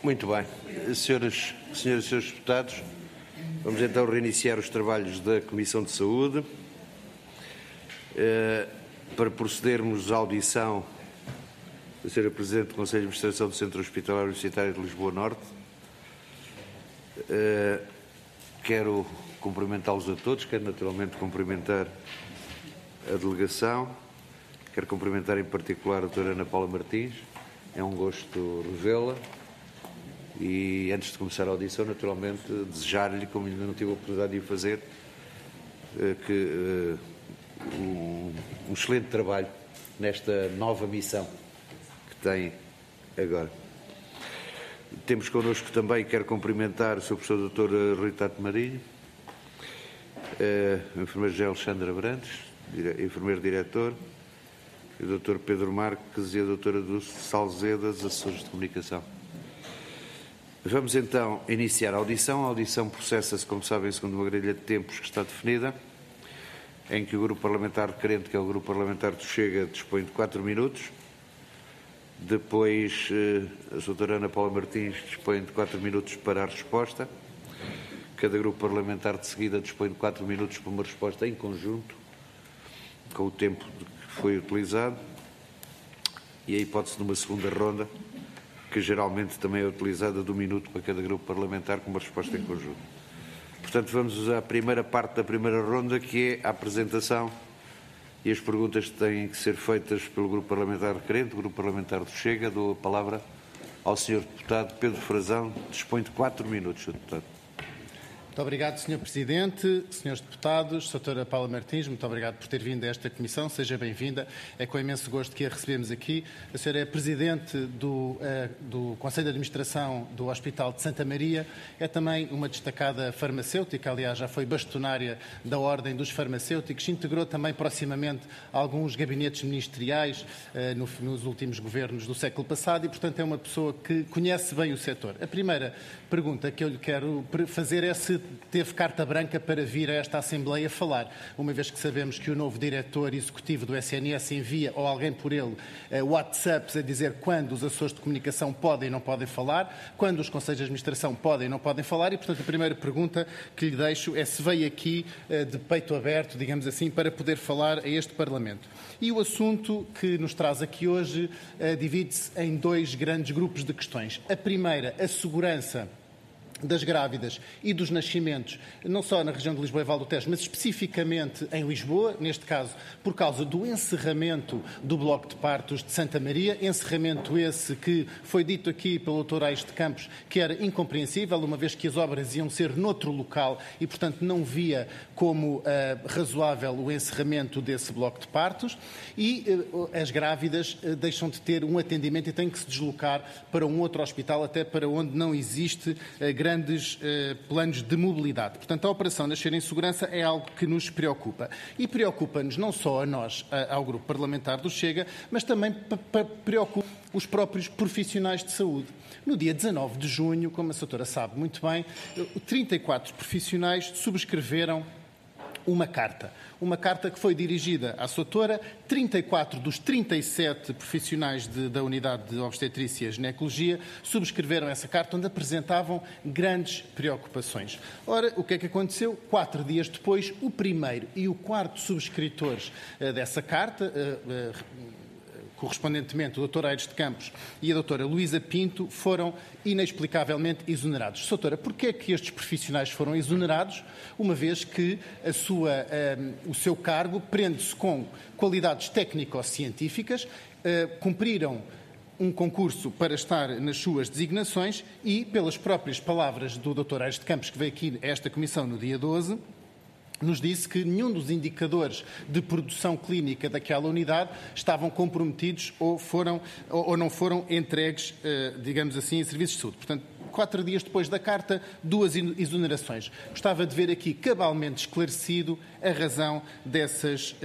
Muito bem. Senhoras e senhores deputados, vamos então reiniciar os trabalhos da Comissão de Saúde. Para procedermos à audição da Sra. Presidente do Conselho de Administração do Centro Hospitalar Universitário de Lisboa Norte, quero cumprimentá-los a todos, quero naturalmente cumprimentar a delegação, quero cumprimentar em particular a doutora Ana Paula Martins, é um gosto revê-la e, antes de começar a audição, naturalmente, desejar-lhe, como ainda não tive a oportunidade de o fazer, um excelente trabalho nesta nova missão que tem agora. Temos connosco também, quero cumprimentar o Sr. Professor Dr. Rui Tato Marinho, a enfermeira José Alexandra Brandes, enfermeiro diretor, o Dr. Pedro Marques e a doutora Dulce Salzedas, assessores de comunicação. Vamos então iniciar a audição. A audição processa-se, como sabem, segundo uma grelha de tempos que está definida, em que o grupo parlamentar requerente, que é o grupo parlamentar do Chega, dispõe de 4 minutos. Depois, a doutora Ana Paula Martins dispõe de 4 minutos para a resposta. Cada grupo parlamentar de seguida dispõe de 4 minutos para uma resposta em conjunto, com o tempo que foi utilizado, e a hipótese de uma segunda ronda, que geralmente também é utilizada de 1 minuto para cada grupo parlamentar, com uma resposta em conjunto. Portanto, vamos à primeira parte da primeira ronda, que é a apresentação e as perguntas que têm que ser feitas pelo grupo parlamentar requerente, o grupo parlamentar do Chega. Dou a palavra ao Sr. Deputado Pedro Frazão, dispõe de 4 minutos, Sr. Deputado. Muito obrigado, Sr. Presidente, Srs. Deputados, Sra. Paula Martins, muito obrigado por ter vindo a esta Comissão, seja bem-vinda. É com imenso gosto que a recebemos aqui. A senhora é Presidente do Conselho de Administração do Hospital de Santa Maria, é também uma destacada farmacêutica, aliás, já foi bastonária da Ordem dos Farmacêuticos, integrou também proximamente alguns gabinetes ministeriais nos últimos governos do século passado e, portanto, é uma pessoa que conhece bem o setor. A primeira pergunta que eu lhe quero fazer é se teve carta branca para vir a esta Assembleia falar, uma vez que sabemos que o novo diretor executivo do SNS envia, ou alguém por ele, WhatsApps a dizer quando os assessores de comunicação podem e não podem falar, quando os conselhos de administração podem e não podem falar, e, portanto, a primeira pergunta que lhe deixo é se veio aqui de peito aberto, digamos assim, para poder falar a este Parlamento. E o assunto que nos traz aqui hoje divide-se em 2 grandes grupos de questões. A primeira, a segurança das grávidas e dos nascimentos, não só na região de Lisboa e Val do Tejo, mas especificamente em Lisboa, neste caso por causa do encerramento do bloco de partos de Santa Maria, encerramento esse que foi dito aqui pelo Dr. Aires de Campos que era incompreensível, uma vez que as obras iam ser noutro local e, portanto, não via como razoável o encerramento desse bloco de partos, e as grávidas deixam de ter um atendimento e têm que se deslocar para um outro hospital, até para onde não existe grandes planos de mobilidade. Portanto, a Operação Nascer em Segurança é algo que nos preocupa. E preocupa-nos não só a nós, ao Grupo Parlamentar do Chega, mas também preocupa os próprios profissionais de saúde. No dia 19 de junho, como a doutora sabe muito bem, 34 profissionais subscreveram uma carta que foi dirigida à doutora. 34 dos 37 profissionais da unidade de obstetrícia e ginecologia subscreveram essa carta, onde apresentavam grandes preocupações. Ora, o que é que aconteceu? 4 dias depois, o primeiro e o 4º subscritores dessa carta, correspondentemente o Dr. Aires de Campos e a doutora Luísa Pinto, foram inexplicavelmente exonerados. Doutora, porquê é que estes profissionais foram exonerados, uma vez que o seu cargo prende-se com qualidades técnico-científicas, cumpriram um concurso para estar nas suas designações e, pelas próprias palavras do Dr. Aires de Campos, que veio aqui a esta comissão no dia 12, nos disse que nenhum dos indicadores de produção clínica daquela unidade estavam comprometidos ou não foram entregues, digamos assim, em serviços de saúde. Portanto, 4 dias depois da carta, 2 exonerações. Gostava de ver aqui cabalmente esclarecido a razão dessas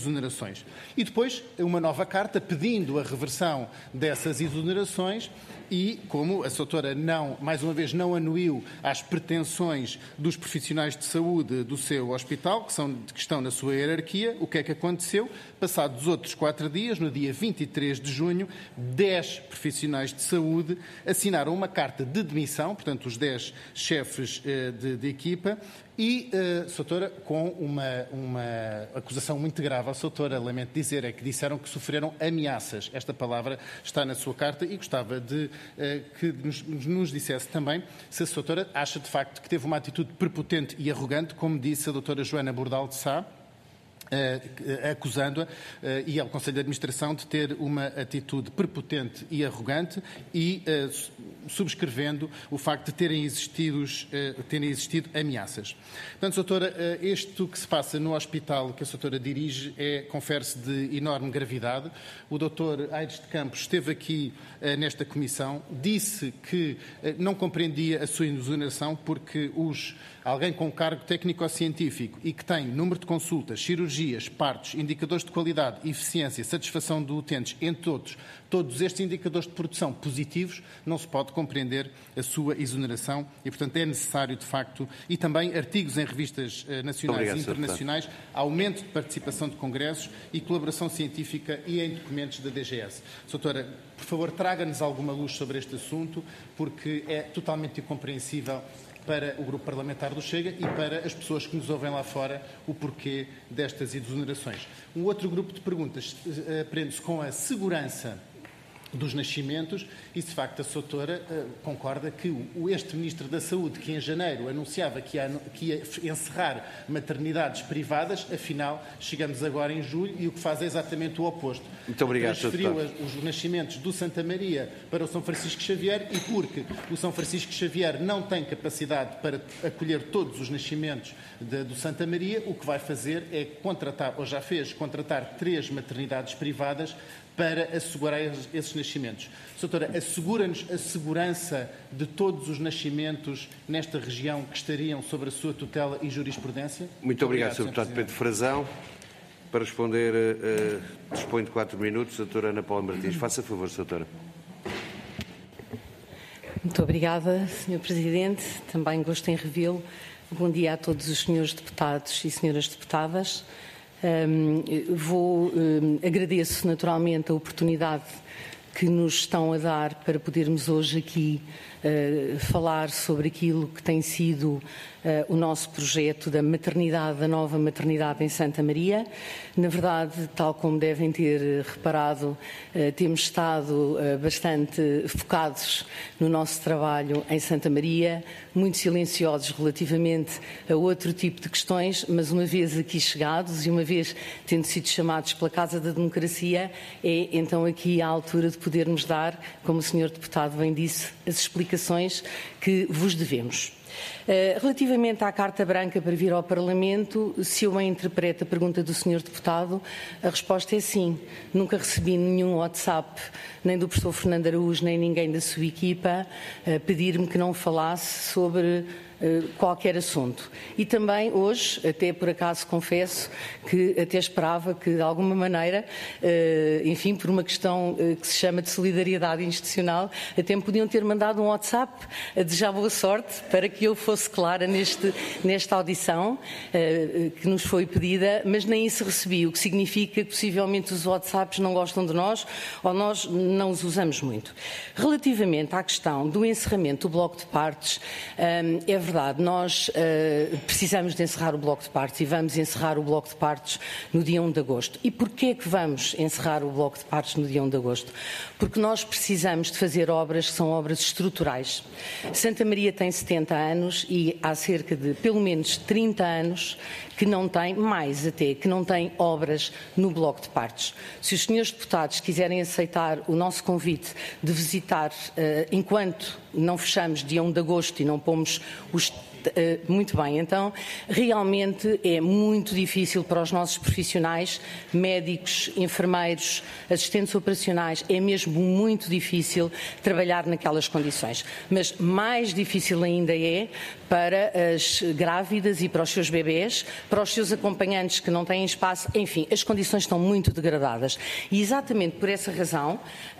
exonerações. E depois, uma nova carta pedindo a reversão dessas exonerações e como a doutora mais uma vez não anuiu às pretensões dos profissionais de saúde do seu hospital, que estão na sua hierarquia, o que é que aconteceu? Passados os outros 4 dias, no dia 23 de junho, 10 profissionais de saúde assinaram uma carta de demissão, portanto os 10 chefes de equipa, e, doutora, com uma acusação muito grave. A doutora, lamento dizer, é que disseram que sofreram ameaças. Esta palavra está na sua carta e gostava de que nos dissesse também se a doutora acha de facto que teve uma atitude prepotente e arrogante, como disse a doutora Joana Bordal de Sá, acusando-a e ao Conselho de Administração de ter uma atitude prepotente e arrogante e subscrevendo o facto de terem existido ameaças. Portanto, doutora, isto que se passa no hospital que a doutora dirige confere-se de enorme gravidade. O doutor Aires de Campos esteve aqui nesta comissão, disse que não compreendia a sua exoneração porque alguém com cargo técnico-científico e que tem número de consultas, cirurgias, partos, indicadores de qualidade, eficiência, satisfação de utentes, entre outros, todos estes indicadores de produção positivos, não se pode compreender a sua exoneração e, portanto, é necessário, de facto, e também artigos em revistas nacionais e internacionais, aumento de participação de congressos e colaboração científica e em documentos da DGS. Doutora, por favor, traga-nos alguma luz sobre este assunto, porque é totalmente incompreensível para o grupo parlamentar do Chega e para as pessoas que nos ouvem lá fora o porquê destas exonerações. Um outro grupo de perguntas prende-se com a segurança dos nascimentos e, de facto, a doutora concorda que este Ministro da Saúde, que em janeiro anunciava que ia encerrar maternidades privadas, afinal, chegamos agora em julho e o que faz é exatamente o oposto. Muito obrigado, transferiu os nascimentos do Santa Maria para o São Francisco Xavier e porque o São Francisco Xavier não tem capacidade para acolher todos os nascimentos do Santa Maria, o que vai fazer é contratar, ou já fez, contratar 3 maternidades privadas para assegurar esses nascimentos. Doutora, assegura-nos a segurança de todos os nascimentos nesta região que estariam sob a sua tutela e jurisprudência? Muito obrigado, Sr. Deputado Pedro Frazão. Para responder, dispõe de 4 minutos. Doutora Ana Paula Martins, faça favor, doutora. Muito obrigada, Sr. Presidente. Também gosto em revê-lo. Bom dia a todos os senhores deputados e senhoras deputadas. Agradeço naturalmente a oportunidade que nos estão a dar para podermos hoje aqui falar sobre aquilo que tem sido o nosso projeto da maternidade, da nova maternidade em Santa Maria. Na verdade, tal como devem ter reparado, temos estado bastante focados no nosso trabalho em Santa Maria, muito silenciosos relativamente a outro tipo de questões, mas uma vez aqui chegados e uma vez tendo sido chamados pela Casa da Democracia, é então aqui a altura de podermos dar, como o Sr. Deputado bem disse, as explicações que vos devemos. Relativamente à Carta Branca para vir ao Parlamento, se eu bem interpreto a pergunta do Sr. Deputado, a resposta é sim. Nunca recebi nenhum WhatsApp, nem do professor Fernando Araújo, nem ninguém da sua equipa, pedir-me que não falasse sobre qualquer assunto. E também hoje, até por acaso confesso, que até esperava que de alguma maneira, enfim, por uma questão que se chama de solidariedade institucional, até me podiam ter mandado um WhatsApp a desejar boa sorte para que eu fosse clara nesta audição que nos foi pedida, mas nem isso recebi, o que significa que possivelmente os WhatsApps não gostam de nós ou nós não os usamos muito. Relativamente à questão do encerramento do bloco de partes, é verdade, nós precisamos de encerrar o bloco de partes e vamos encerrar o bloco de partes no dia 1 de agosto. E porquê é que vamos encerrar o bloco de partes no dia 1 de agosto? Porque nós precisamos de fazer obras que são obras estruturais. Santa Maria tem 70 anos e há cerca de pelo menos 30 anos que não tem, mais até, que não tem obras no bloco de partes. Se os senhores deputados quiserem aceitar o nosso convite de visitar, enquanto não fechamos dia 1 de agosto e não pomos os Muito bem, então realmente é muito difícil para os nossos profissionais, médicos, enfermeiros, assistentes operacionais, é mesmo muito difícil trabalhar naquelas condições. Mas mais difícil ainda é para as grávidas e para os seus bebés, para os seus acompanhantes que não têm espaço, enfim, as condições estão muito degradadas. E exatamente por essa razão,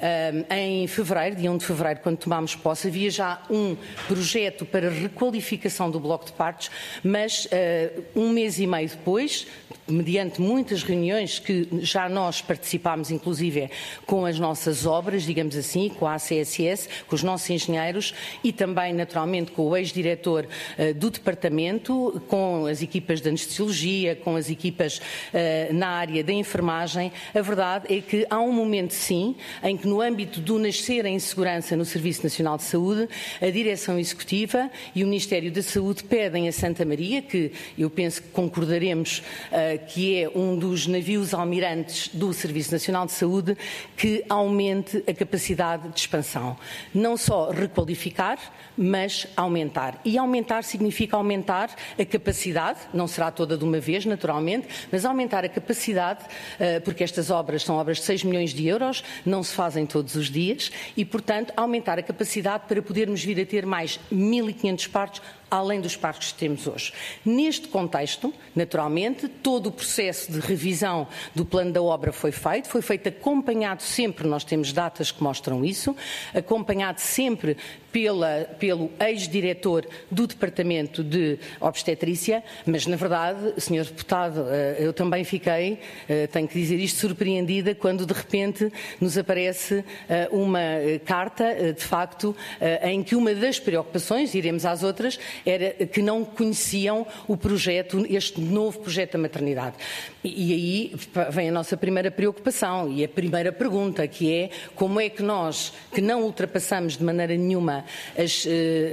em fevereiro, dia 1 de fevereiro, quando tomámos posse, havia já um projeto para requalificação do bloco de partos, mas um mês e meio depois, mediante muitas reuniões que já nós participámos, inclusive com as nossas obras, digamos assim, com a ACSS, com os nossos engenheiros e também, naturalmente, com o ex-diretor do departamento, com as equipas de anestesiologia, com as equipas na área da enfermagem, a verdade é que há um momento, sim, em que no âmbito do nascer em segurança no Serviço Nacional de Saúde, a Direção Executiva e o Ministério da Saúde pedem a Santa Maria, que eu penso que concordaremos que é um dos navios almirantes do Serviço Nacional de Saúde, que aumente a capacidade de expansão. Não só requalificar, mas aumentar. E aumentar significa aumentar a capacidade, não será toda de uma vez, naturalmente, mas aumentar a capacidade, porque estas obras são obras de 6 milhões de euros, não se fazem todos os dias, e, portanto, aumentar a capacidade para podermos vir a ter mais 1.500 partos, além dos partos que temos hoje. Neste contexto, naturalmente, todo o processo de revisão do plano da obra foi feito acompanhado sempre, nós temos datas que mostram isso, acompanhado sempre pelo ex-diretor do Departamento de Obstetrícia, mas, na verdade, Sr. Deputado, eu também fiquei, tenho que dizer isto, surpreendida quando, de repente, nos aparece uma carta, de facto, em que uma das preocupações, iremos às outras, era que não conheciam o projeto, este novo projeto da maternidade. E aí vem a nossa primeira preocupação e a primeira pergunta, que é como é que nós, que não ultrapassamos de maneira nenhuma as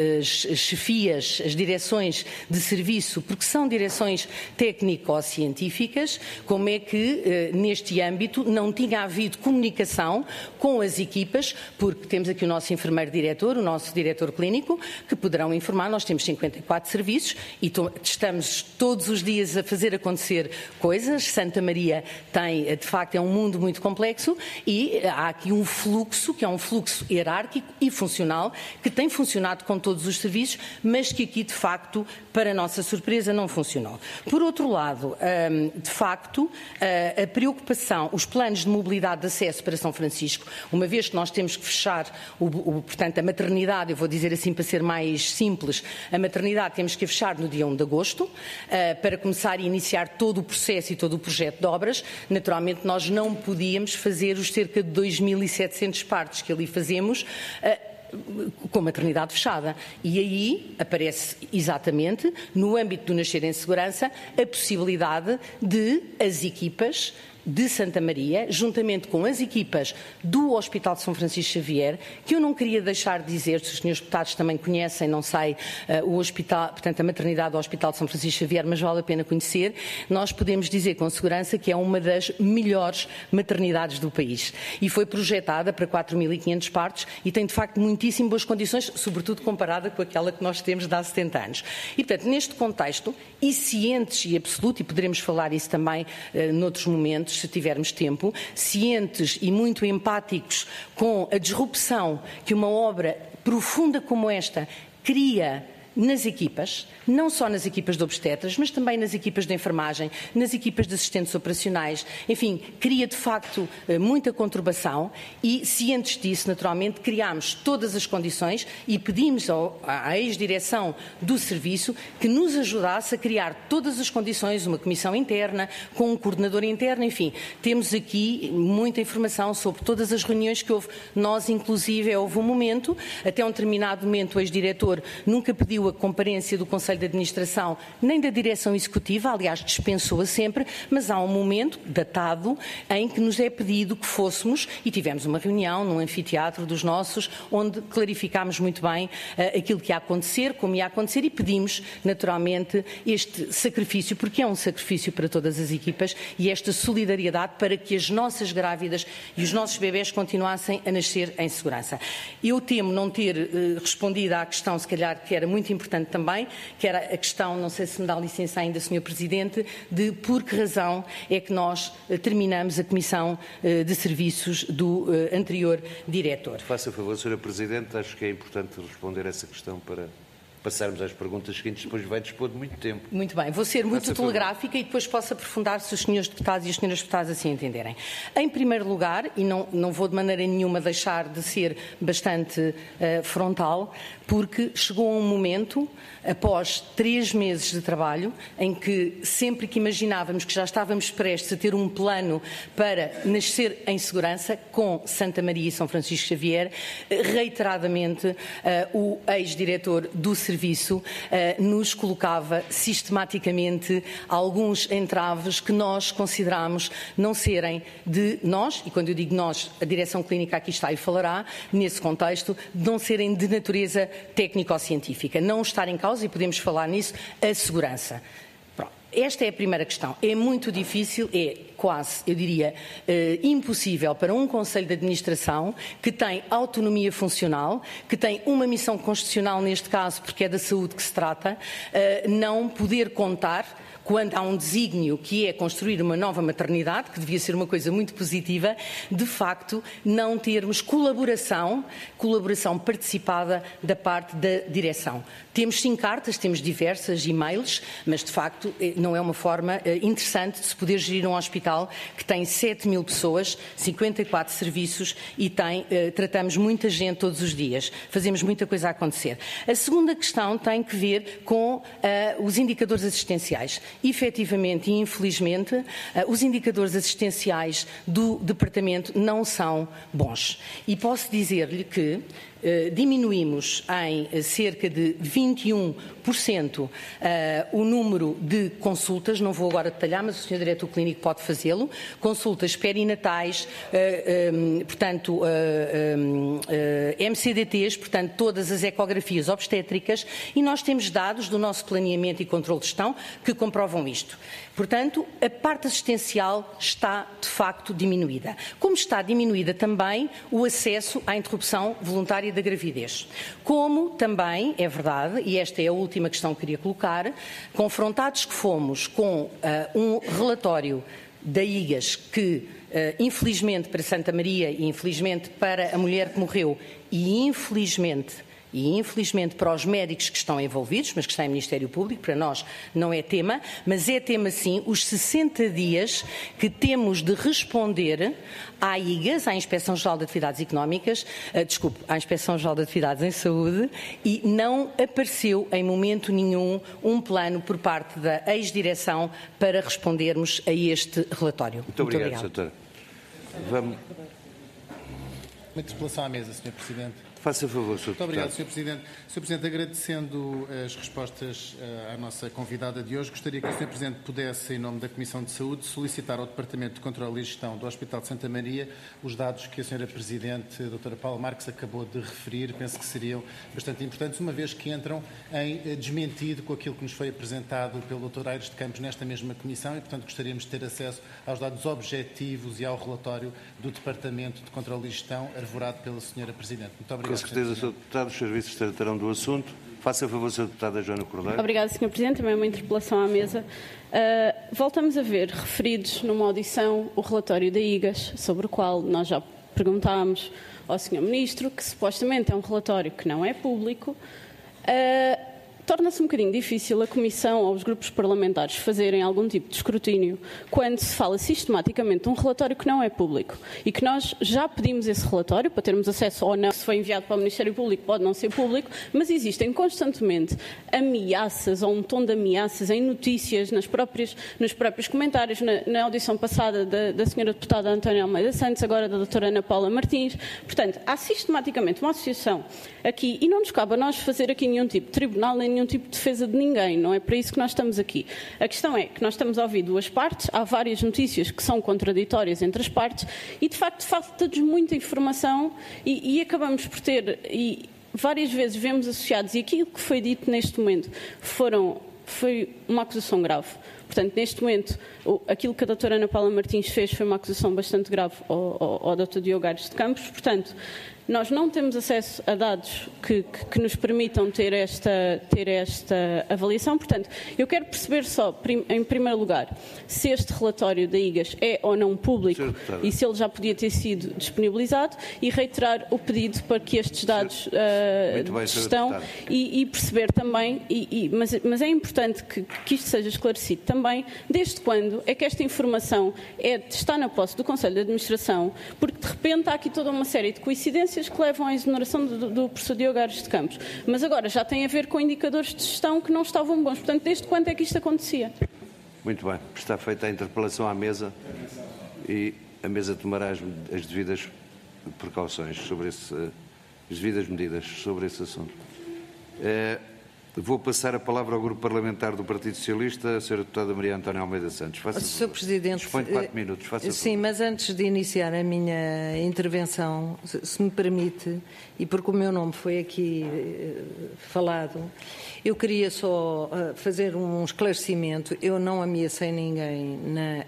chefias, as direções de serviço, porque são direções técnico-científicas, como é que neste âmbito não tinha havido comunicação com as equipas, porque temos aqui o nosso enfermeiro-diretor, o nosso diretor clínico, que poderão informar, nós temos 54 serviços e estamos todos os dias a fazer acontecer coisas. Santa Maria tem, de facto, é um mundo muito complexo e há aqui um fluxo, que é um fluxo hierárquico e funcional, que tem funcionado com todos os serviços, mas que aqui, de facto, para a nossa surpresa, não funcionou. Por outro lado, de facto, a preocupação, os planos de mobilidade de acesso para São Francisco, uma vez que nós temos que fechar, portanto, a maternidade, eu vou dizer assim para ser mais simples, a maternidade temos que fechar no dia 1 de agosto, para começar a iniciar todo o processo e todo o projeto de obras. Naturalmente, nós não podíamos fazer os cerca de 2.700 partos que ali fazemos, com maternidade fechada. E aí aparece exatamente, no âmbito do nascer em segurança, a possibilidade de as equipas de Santa Maria, juntamente com as equipas do Hospital de São Francisco Xavier, que eu não queria deixar de dizer, se os senhores deputados também conhecem, não sei, o hospital, portanto a maternidade do Hospital de São Francisco Xavier, mas vale a pena conhecer, nós podemos dizer com segurança que é uma das melhores maternidades do país. E foi projetada para 4.500 partos e tem de facto muitíssimo boas condições, sobretudo comparada com aquela que nós temos de há 70 anos. E portanto, neste contexto, e cientes e absoluto, e poderemos falar isso também noutros momentos, se tivermos tempo, cientes e muito empáticos com a disrupção que uma obra profunda como esta cria nas equipas, não só nas equipas de obstetras, mas também nas equipas de enfermagem, nas equipas de assistentes operacionais, enfim, cria de facto muita conturbação e, cientes disso, naturalmente, criámos todas as condições e pedimos à ex-direção do serviço que nos ajudasse a criar todas as condições, uma comissão interna, com um coordenador interno, enfim, temos aqui muita informação sobre todas as reuniões que houve. Nós, inclusive, houve um momento, até um determinado momento, o ex-diretor nunca pediu a comparência do Conselho de Administração nem da Direção Executiva, aliás, dispensou-a sempre, mas há um momento datado em que nos é pedido que fôssemos, e tivemos uma reunião num anfiteatro dos nossos, onde clarificámos muito bem aquilo que ia acontecer, como ia acontecer, e pedimos, naturalmente, este sacrifício, porque é um sacrifício para todas as equipas, e esta solidariedade para que as nossas grávidas e os nossos bebés continuassem a nascer em segurança. Eu temo não ter respondido à questão, se calhar, que era muito muito importante também, que era a questão, não sei se me dá licença ainda, Sr. Presidente, de por que razão é que nós terminamos a Comissão de Serviços do anterior diretor. Faça favor, Sra. Presidente, acho que é importante responder essa questão para passarmos às perguntas seguintes, depois vai dispor de muito tempo. Muito bem, vou ser muito telegráfica e depois posso aprofundar se os senhores deputados e as senhoras deputadas assim entenderem. Em primeiro lugar, e não vou de maneira nenhuma deixar de ser bastante frontal, porque chegou um momento, após 3 meses de trabalho, em que sempre que imaginávamos que já estávamos prestes a ter um plano para nascer em segurança, com Santa Maria e São Francisco Xavier, reiteradamente o ex-diretor do serviço nos colocava sistematicamente alguns entraves que nós consideramos não serem de nós, e quando eu digo nós, a direção clínica aqui está e falará, nesse contexto, de não serem de natureza técnico-científica, não estar em causa, e podemos falar nisso, a segurança. Pronto. Esta é a primeira questão. É muito difícil, é quase, eu diria, impossível para um Conselho de Administração que tem autonomia funcional, que tem uma missão constitucional neste caso, porque é da saúde que se trata, não poder contar, quando há um desígnio que é construir uma nova maternidade, que devia ser uma coisa muito positiva, de facto não termos colaboração participada da parte da direção. Temos sim cartas, temos diversas e-mails, mas de facto não é uma forma interessante de se poder gerir um hospital que tem 7.000 pessoas, 54 serviços e tratamos muita gente todos os dias. Fazemos muita coisa a acontecer. A segunda questão tem que ver com os indicadores assistenciais. Efetivamente e infelizmente, os indicadores assistenciais do Departamento não são bons. E posso dizer-lhe que diminuímos em cerca de 21% o número de consultas, não vou agora detalhar, mas o Sr. Diretor Clínico pode fazê-lo, consultas perinatais, portanto, MCDTs, portanto, todas as ecografias obstétricas, e nós temos dados do nosso planeamento e controle de gestão que comprovam isto. Portanto, a parte assistencial está, de facto, diminuída. Como está diminuída também o acesso à interrupção voluntária da gravidez. Como também, é verdade, e esta é a última questão que queria colocar, confrontados que fomos com um relatório da IGAS que, infelizmente para Santa Maria e infelizmente para a mulher que morreu e infelizmente para os médicos que estão envolvidos, mas que está em Ministério Público, para nós não é tema, mas é tema sim os 60 dias que temos de responder à IGAS, à Inspeção-Geral de Atividades Económicas, à Inspeção-Geral de Atividades em Saúde, e não apareceu em momento nenhum um plano por parte da ex-direção para respondermos a este relatório. Muito obrigado, doutora. Vamos... Uma interpelação à mesa, Sr. Presidente. Faça favor, Sr. Deputado. Muito obrigado, Sr. Presidente. Sr. Presidente, agradecendo as respostas à nossa convidada de hoje, gostaria que o Sr. Presidente pudesse, em nome da Comissão de Saúde, solicitar ao Departamento de Controlo e Gestão do Hospital de Santa Maria os dados que a Sra. Presidente, a Dra. Paula Marques, acabou de referir. Penso que seriam bastante importantes, uma vez que entram em desmentido com aquilo que nos foi apresentado pelo Dr. Aires de Campos nesta mesma Comissão e, portanto, gostaríamos de ter acesso aos dados objetivos e ao relatório do Departamento de Controlo e Gestão, arvorado pela Sra. Presidente. Muito obrigado. Com certeza, Sr. Deputado, os serviços tratarão do assunto. Faça favor, Sra. Deputada Joana Cordeiro. Obrigada, Sr. Presidente. Também uma interpelação à mesa. Voltamos a ver referidos numa audição o relatório da IGAS, sobre o qual nós já perguntámos ao Sr. Ministro, que supostamente é um relatório que não é público. Torna-se um bocadinho difícil a Comissão ou os grupos parlamentares fazerem algum tipo de escrutínio quando se fala sistematicamente de um relatório que não é público e que nós já pedimos esse relatório para termos acesso ou não. Se foi enviado para o Ministério Público pode não ser público, mas existem constantemente ameaças ou um tom de ameaças em notícias, nos próprios comentários, na audição passada da Sra. Deputada Antónia Almeida Santos, agora da Dra. Ana Paula Martins. Portanto, há sistematicamente uma associação aqui e não nos cabe a nós fazer aqui nenhum tipo de tribunal, nem nenhum tipo de defesa de ninguém, não é para isso que nós estamos aqui. A questão é que nós estamos a ouvir duas partes, há várias notícias que são contraditórias entre as partes e, de facto, falta-nos muita informação e acabamos por ter, e várias vezes vemos associados, e aquilo que foi dito neste momento foi uma acusação grave. Portanto, neste momento, aquilo que a Dra. Ana Paula Martins fez foi uma acusação bastante grave ao Dr. Diogo Aires de Campos. Portanto, nós não temos acesso a dados que nos permitam ter esta avaliação. Portanto, eu quero perceber só, em primeiro lugar, se este relatório da IGAS é ou não público e se ele já podia ter sido disponibilizado, e reiterar o pedido para que estes dados de gestão e perceber também, mas é importante que isto seja esclarecido também, desde quando é que esta informação está na posse do Conselho de Administração, porque de repente há aqui toda uma série de coincidências que levam à exoneração do professor Diogo Aires de Campos, mas agora já tem a ver com indicadores de gestão que não estavam bons. Portanto, desde quando é que isto acontecia? Muito bem. Está feita a interpelação à mesa e a mesa tomará as devidas precauções sobre as devidas medidas sobre esse assunto. Vou passar a palavra ao Grupo Parlamentar do Partido Socialista, a Sra. Deputada Maria Antónia Almeida Santos. Sr. Presidente, dispõe de 4 minutos. Sim, mas antes de iniciar a minha intervenção, se me permite, e porque o meu nome foi aqui falado, eu queria só fazer um esclarecimento. Eu não ameacei ninguém na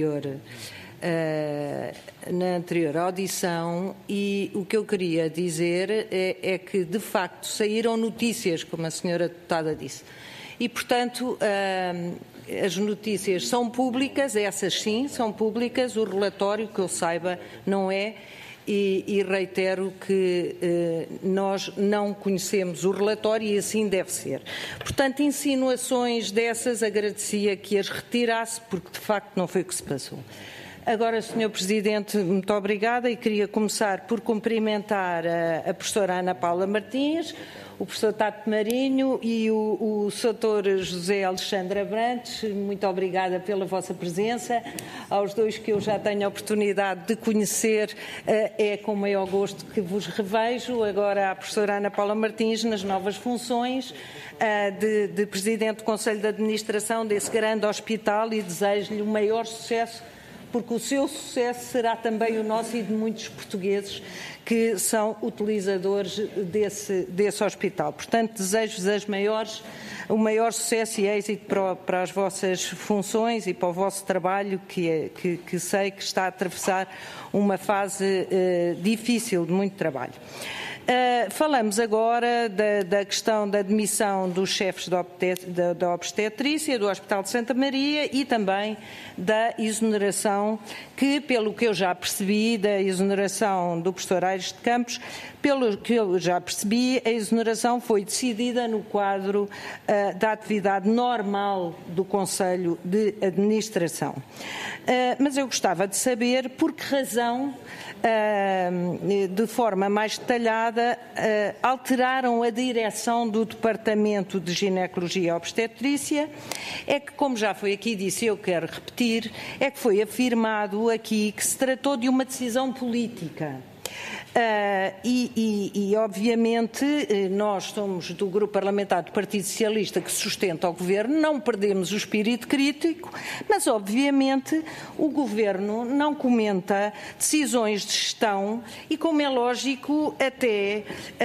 anterior audição, e o que eu queria dizer é que, de facto, saíram notícias, como a senhora deputada disse, e, portanto, as notícias são públicas, essas sim, são públicas, o relatório, que eu saiba, não é, e reitero que nós não conhecemos o relatório e assim deve ser. Portanto, insinuações dessas, agradecia que as retirasse, porque, de facto, não foi o que se passou. Agora, Sr. Presidente, muito obrigada, e queria começar por cumprimentar a professora Ana Paula Martins, o professor Tato Marinho e o Sr. José Alexandre Abrantes. Muito obrigada pela vossa presença. Aos dois que eu já tenho a oportunidade de conhecer, é com o maior gosto que vos revejo. Agora a professora Ana Paula Martins nas novas funções de Presidente do Conselho de Administração desse grande hospital, e desejo-lhe o maior sucesso, porque o seu sucesso será também o nosso e de muitos portugueses que são utilizadores desse hospital. Portanto, desejo-vos o maior sucesso e êxito para as vossas funções e para o vosso trabalho, que sei que está a atravessar uma fase difícil, de muito trabalho. Falamos agora da questão da admissão dos chefes da obstetrícia do Hospital de Santa Maria e também da exoneração, que, pelo que eu já percebi, da exoneração do professor Aires de Campos, pelo que eu já percebi, a exoneração foi decidida no quadro da atividade normal do Conselho de Administração. Mas eu gostava de saber por que razão, de forma mais detalhada, alteraram a direção do Departamento de Ginecologia e Obstetrícia. É que, como já foi aqui disse, eu quero repetir, é que foi afirmado aqui que se tratou de uma decisão política. Obviamente, nós somos do Grupo Parlamentar do Partido Socialista, que sustenta o Governo, não perdemos o espírito crítico, mas obviamente o Governo não comenta decisões de gestão e, como é lógico, até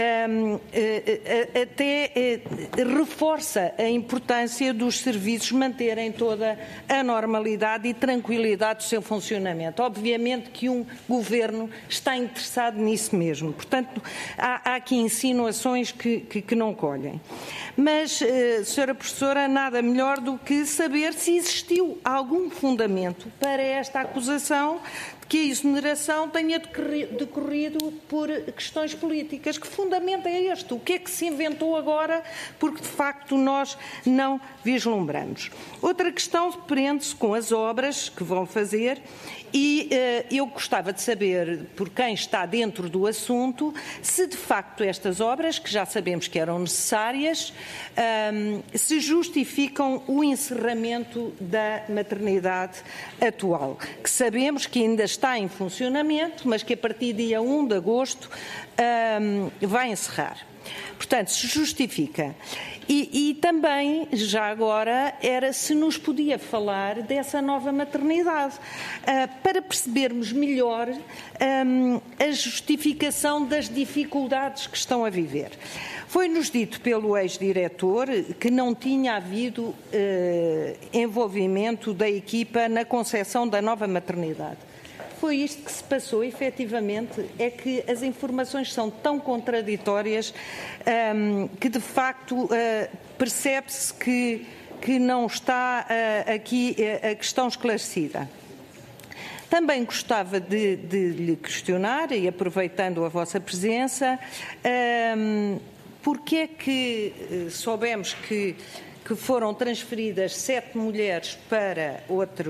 reforça a importância dos serviços manterem toda a normalidade e tranquilidade do seu funcionamento. Obviamente que um Governo está interessado nisso mesmo. Portanto, há aqui insinuações que não colhem. Mas, Sra. Professora, nada melhor do que saber se existiu algum fundamento para esta acusação de que a exoneração tenha decorrido por questões políticas. Que fundamento é este? O que é que se inventou agora? Porque, de facto, nós não vislumbramos. Outra questão prende-se com as obras que vão fazer, e eu gostava de saber, por quem está dentro do assunto, se de facto estas obras, que já sabemos que eram necessárias, se justificam o encerramento da maternidade atual, que sabemos que ainda está em funcionamento, mas que a partir do dia 1 de agosto vai encerrar. Portanto, se justifica. E também, já agora, era se nos podia falar dessa nova maternidade, para percebermos melhor a justificação das dificuldades que estão a viver. Foi-nos dito pelo ex-diretor que não tinha havido envolvimento da equipa na concepção da nova maternidade. foi isto que se passou, efetivamente, é que as informações são tão contraditórias que, de facto, percebe-se que não está aqui a questão esclarecida. Também gostava de lhe questionar, e aproveitando a vossa presença, porque é que soubemos que foram transferidas 7 mulheres para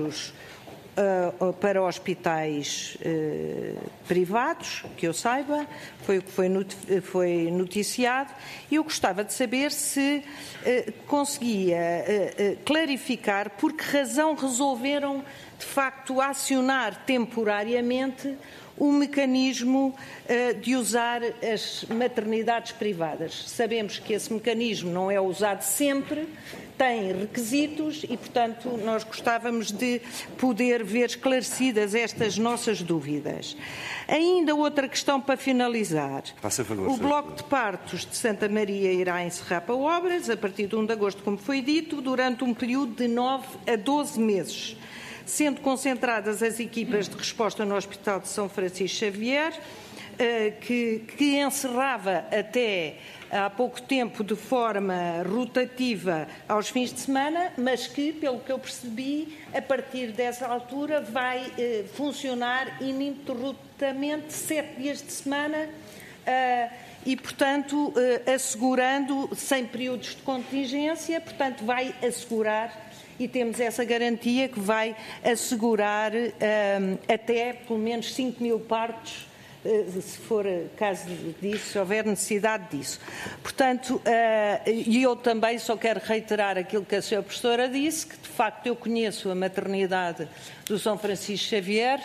hospitais privados, que eu saiba, foi o que foi noticiado, e eu gostava de saber se conseguia clarificar por que razão resolveram, de facto, acionar temporariamente o mecanismo de usar as maternidades privadas. Sabemos que esse mecanismo não é usado sempre, tem requisitos e, portanto, nós gostávamos de poder ver esclarecidas estas nossas dúvidas. Ainda outra questão para finalizar. Faça favor, o Bloco de Partos de Santa Maria irá encerrar para obras a partir de 1 de agosto, como foi dito, durante um período de 9 a 12 meses. Sendo concentradas as equipas de resposta no Hospital de São Francisco Xavier, que encerrava até há pouco tempo de forma rotativa aos fins de semana, mas que, pelo que eu percebi, a partir dessa altura vai funcionar ininterruptamente 7 dias de semana e, portanto, assegurando, sem períodos de contingência, portanto, vai assegurar. E temos essa garantia que vai assegurar até pelo menos 5 mil partos, se for caso disso, se houver necessidade disso. Portanto, e eu também só quero reiterar aquilo que a senhora professora disse, que de facto eu conheço a maternidade do São Francisco Xavier.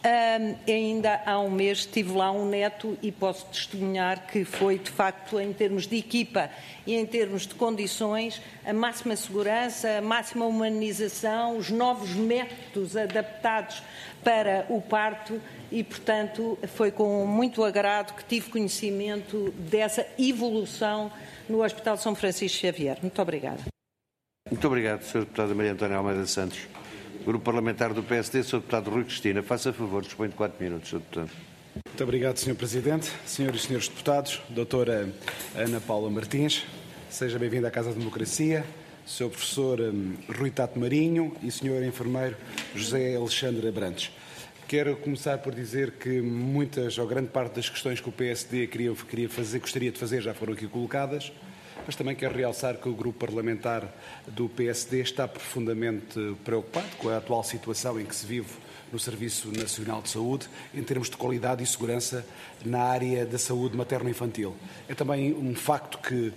Ainda há um mês tive lá um neto e posso testemunhar que foi, de facto, em termos de equipa e em termos de condições, a máxima segurança, a máxima humanização, os novos métodos adaptados para o parto e, portanto, foi com muito agrado que tive conhecimento dessa evolução no Hospital de São Francisco Xavier. Muito obrigada. Muito obrigado, Sra. Deputada Maria Antónia Almeida Santos. Grupo Parlamentar do PSD, Sr. Deputado Rui Cristina. Faça favor, dispõe de 4 minutos, Sr. Deputado. Muito obrigado, Sr. Presidente. Senhoras e Senhores Deputados, Doutora Ana Paula Martins, seja bem-vinda à Casa da Democracia, Sr. Professor Rui Tato Marinho e Sr. Enfermeiro José Alexandre Abrantes. Quero começar por dizer que muitas ou grande parte das questões que o PSD gostaria de fazer já foram aqui colocadas, mas também quero realçar que o Grupo Parlamentar do PSD está profundamente preocupado com a atual situação em que se vive no Serviço Nacional de Saúde, em termos de qualidade e segurança na área da saúde materno-infantil. É também um facto que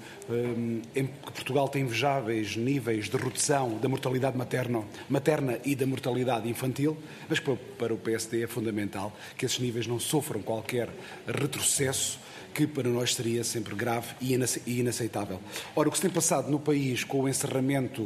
Portugal tem invejáveis níveis de redução da mortalidade materna e da mortalidade infantil, mas para o PSD é fundamental que esses níveis não sofram qualquer retrocesso, que para nós seria sempre grave e inaceitável. Ora, o que se tem passado no país com o encerramento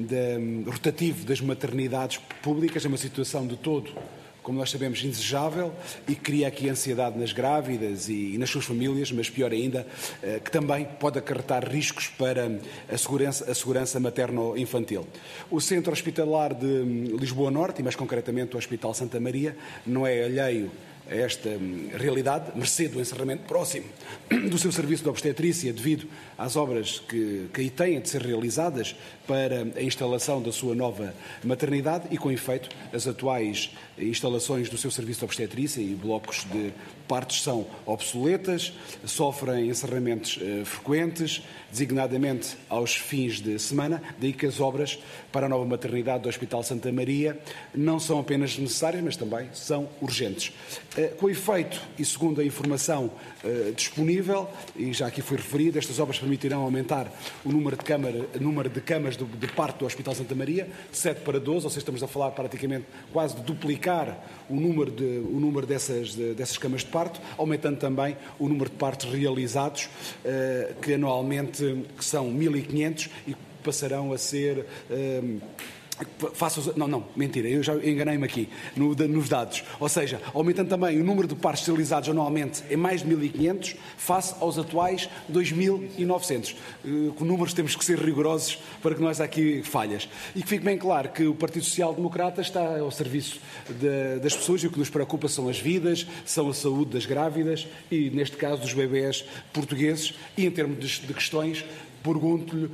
rotativo das maternidades públicas é uma situação de todo, como nós sabemos, indesejável e cria aqui ansiedade nas grávidas e nas suas famílias, mas pior ainda, que também pode acarretar riscos para a segurança materno-infantil. O Centro Hospitalar de Lisboa Norte, e mais concretamente o Hospital Santa Maria, não é alheio a esta realidade, mercê do encerramento próximo do seu serviço de obstetrícia devido às obras que aí têm de ser realizadas para a instalação da sua nova maternidade e, com efeito, as atuais instalações do seu serviço de obstetrícia e blocos de partos são obsoletas, sofrem encerramentos frequentes, designadamente aos fins de semana, daí que as obras para a nova maternidade do Hospital Santa Maria não são apenas necessárias, mas também são urgentes. Com efeito, e segundo a informação disponível, e já aqui foi referido, estas obras permitirão aumentar o número de camas de parto do Hospital Santa Maria, de 7 para 12, ou seja, estamos a falar praticamente quase de duplicar o número dessas camas de parto, aumentando também o número de partos realizados, que anualmente são 1.500 e passarão a ser mentira, eu já enganei-me aqui nos dados. Ou seja, aumentando também o número de partos esterilizados anualmente em mais de 1.500, face aos atuais 2.900. Com números temos que ser rigorosos para que não haja aqui falhas. E que fique bem claro que o Partido Social Democrata está ao serviço das pessoas e o que nos preocupa são as vidas, são a saúde das grávidas e, neste caso, dos bebés portugueses. E em termos de questões, pergunto-lhe,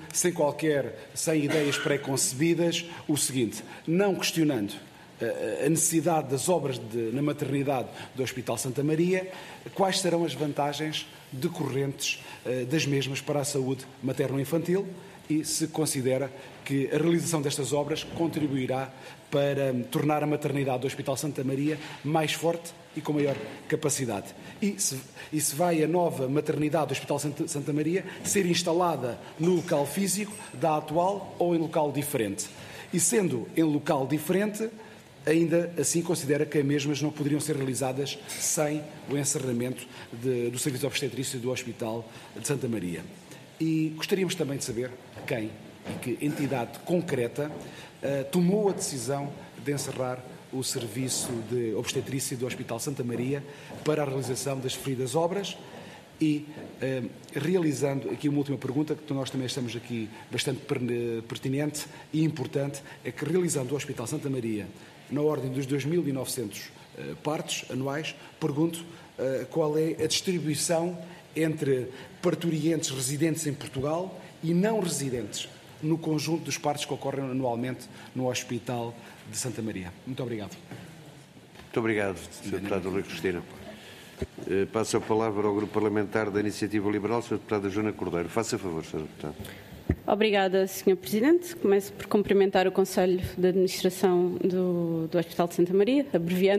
sem ideias pré-concebidas, o seguinte: não questionando a necessidade das obras na maternidade do Hospital Santa Maria, quais serão as vantagens decorrentes das mesmas para a saúde materno-infantil e se considera que a realização destas obras contribuirá para tornar a maternidade do Hospital Santa Maria mais forte e com maior capacidade. E se vai a nova maternidade do Hospital Santa Maria ser instalada no local físico da atual ou em local diferente. E sendo em local diferente, ainda assim considera que as mesmas não poderiam ser realizadas sem o encerramento do serviço obstetrício do Hospital de Santa Maria. E gostaríamos também de saber quem e que entidade concreta tomou a decisão de encerrar o serviço de obstetrícia do Hospital Santa Maria para a realização das referidas obras e, realizando aqui uma última pergunta, que nós também estamos aqui bastante pertinente e importante, é que realizando o Hospital Santa Maria na ordem dos 2.900 partos anuais, pergunto qual é a distribuição entre parturientes residentes em Portugal e não residentes no conjunto dos partos que ocorrem anualmente no Hospital de Santa Maria. Muito obrigado. Muito obrigado, Sr. Deputado Rui Cristina. Passo a palavra ao Grupo Parlamentar da Iniciativa Liberal, Sra. Deputada Joana Cordeiro. Faça favor, Sra. Deputada. Obrigada, Sr. Presidente. Começo por cumprimentar o Conselho de Administração do Hospital de Santa Maria, abreviando.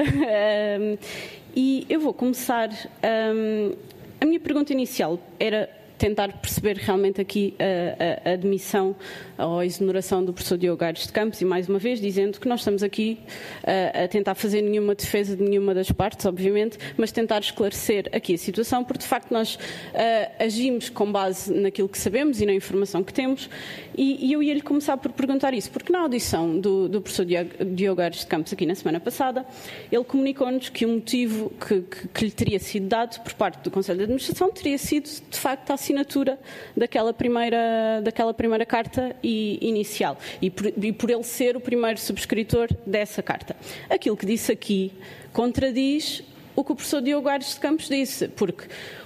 E eu vou começar. A minha pergunta inicial era tentar perceber realmente aqui a admissão ou a exoneração do professor Diogo Aires de Campos, e mais uma vez dizendo que nós estamos aqui a tentar fazer nenhuma defesa de nenhuma das partes, obviamente, mas tentar esclarecer aqui a situação, porque de facto nós agimos com base naquilo que sabemos e na informação que temos, e eu ia-lhe começar por perguntar isso, porque na audição do professor Diogo Aires de Campos aqui na semana passada, ele comunicou-nos que o motivo que lhe teria sido dado por parte do Conselho de Administração teria sido, de facto, a assinatura daquela primeira carta inicial e por ele ser o primeiro subscritor dessa carta. Aquilo que disse aqui contradiz o que o professor Diogo Aires de Campos disse, porque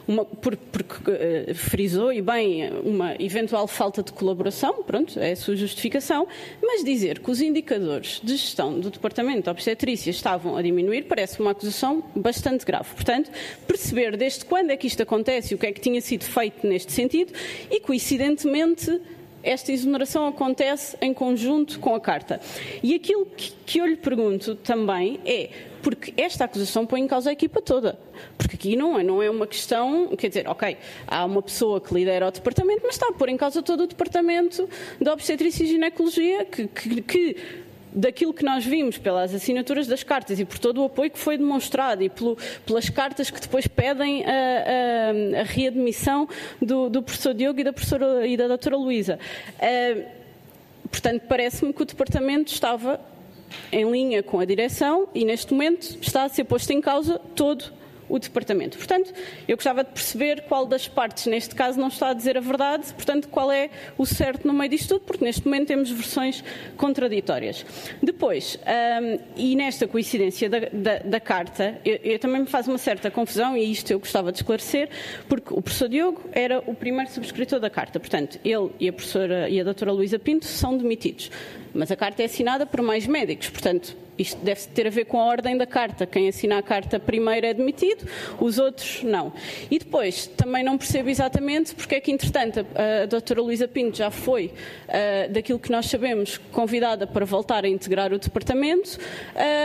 frisou, e bem, uma eventual falta de colaboração, pronto, é a sua justificação, mas dizer que os indicadores de gestão do Departamento de Obstetrícia estavam a diminuir parece uma acusação bastante grave. Portanto, perceber desde quando é que isto acontece e o que é que tinha sido feito neste sentido e, coincidentemente, esta exoneração acontece em conjunto com a carta. E aquilo que eu lhe pergunto também é, porque esta acusação põe em causa a equipa toda. Porque aqui não é uma questão, quer dizer, ok, há uma pessoa que lidera o departamento, mas está a pôr em causa todo o departamento da obstetrícia e ginecologia, que daquilo que nós vimos pelas assinaturas das cartas e por todo o apoio que foi demonstrado e pelas cartas que depois pedem a readmissão do professor Diogo e da doutora Luísa. Portanto, parece-me que o departamento estava em linha com a direção e neste momento está a ser posto em causa todo o departamento. Portanto, eu gostava de perceber qual das partes, neste caso, não está a dizer a verdade, portanto, qual é o certo no meio disto tudo, porque neste momento temos versões contraditórias. Depois, e nesta coincidência da carta, eu também me faz uma certa confusão, e isto eu gostava de esclarecer, porque o professor Diogo era o primeiro subscritor da carta, portanto, ele e a doutora Luísa Pinto são demitidos, mas a carta é assinada por mais médicos, portanto, isto deve ter a ver com a ordem da carta. Quem assina a carta primeiro é demitido, os outros não. E depois, também não percebo exatamente porque é que, entretanto, a doutora Luísa Pinto já foi, daquilo que nós sabemos, convidada para voltar a integrar o departamento,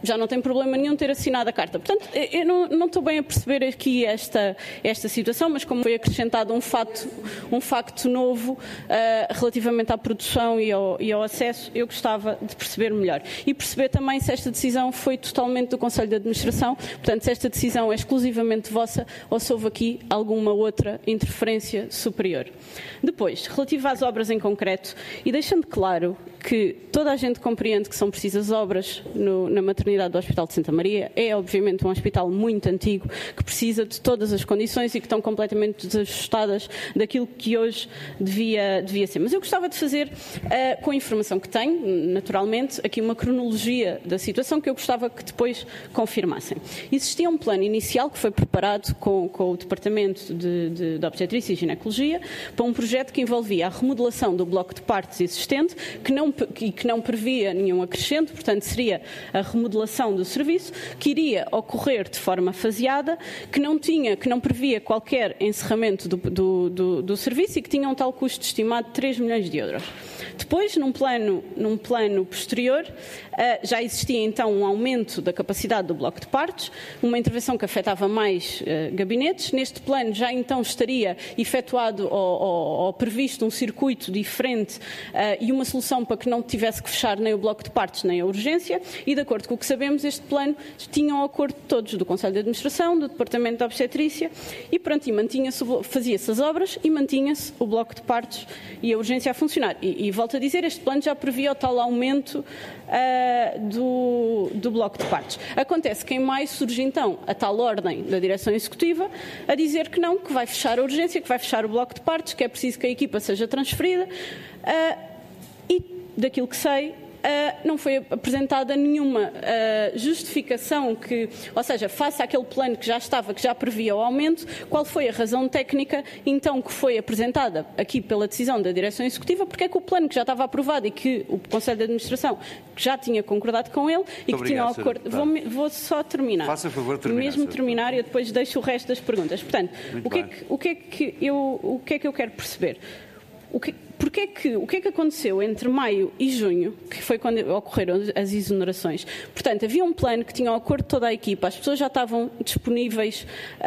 já não tem problema nenhum ter assinado a carta. Portanto, eu não estou bem a perceber aqui esta situação, mas como foi acrescentado um facto novo relativamente à produção e ao acesso, eu gostava de perceber melhor. E perceber também se esta decisão foi totalmente do Conselho de Administração, portanto, se esta decisão é exclusivamente vossa ou se houve aqui alguma outra interferência superior. Depois, relativo às obras em concreto, e deixando claro que toda a gente compreende que são precisas obras na maternidade do Hospital de Santa Maria, é obviamente um hospital muito antigo, que precisa de todas as condições e que estão completamente desajustadas daquilo que hoje devia ser. Mas eu gostava de fazer, com a informação que tenho, naturalmente, aqui uma cronologia da situação que eu gostava que depois confirmassem. Existia um plano inicial que foi preparado com o Departamento de Obstetrícia e Ginecologia para um projeto que envolvia a remodelação do bloco de partos existente, que não previa nenhum acrescento, portanto seria a remodelação do serviço, que iria ocorrer de forma faseada, que não previa qualquer encerramento do serviço e que tinha um tal custo estimado de 3 milhões de euros. Depois, num plano posterior, já existia então um aumento da capacidade do bloco de partos, uma intervenção que afetava mais gabinetes. Neste plano já então estaria efetuado ou previsto um circuito diferente e uma solução para que não tivesse que fechar nem o bloco de partos nem a urgência, e de acordo com o que sabemos, este plano tinha um acordo de todos, do Conselho de Administração, do Departamento de Obstetrícia, e pronto, fazia-se as obras e mantinha-se o bloco de partos e a urgência a funcionar. E volto a dizer, este plano já previa o tal aumento do bloco de partos. Acontece que em maio surge então a tal ordem da Direção Executiva a dizer que não, que vai fechar a urgência, que vai fechar o bloco de partos, que é preciso que a equipa seja transferida, e daquilo que sei, não foi apresentada nenhuma justificação ou seja, face àquele plano que já estava, que já previa o aumento, qual foi a razão técnica então que foi apresentada aqui pela decisão da Direção Executiva, porque é que o plano que já estava aprovado e que o Conselho de Administração já tinha concordado com ele e que tinha um acordo... Vou só terminar. Faça favor de terminar. Mesmo terminar, eu depois deixo o resto das perguntas. Portanto, o que é que eu quero perceber? O que é que aconteceu entre maio e junho, que foi quando ocorreram as exonerações? Portanto, havia um plano que tinha o acordo de toda a equipa, as pessoas já estavam disponíveis,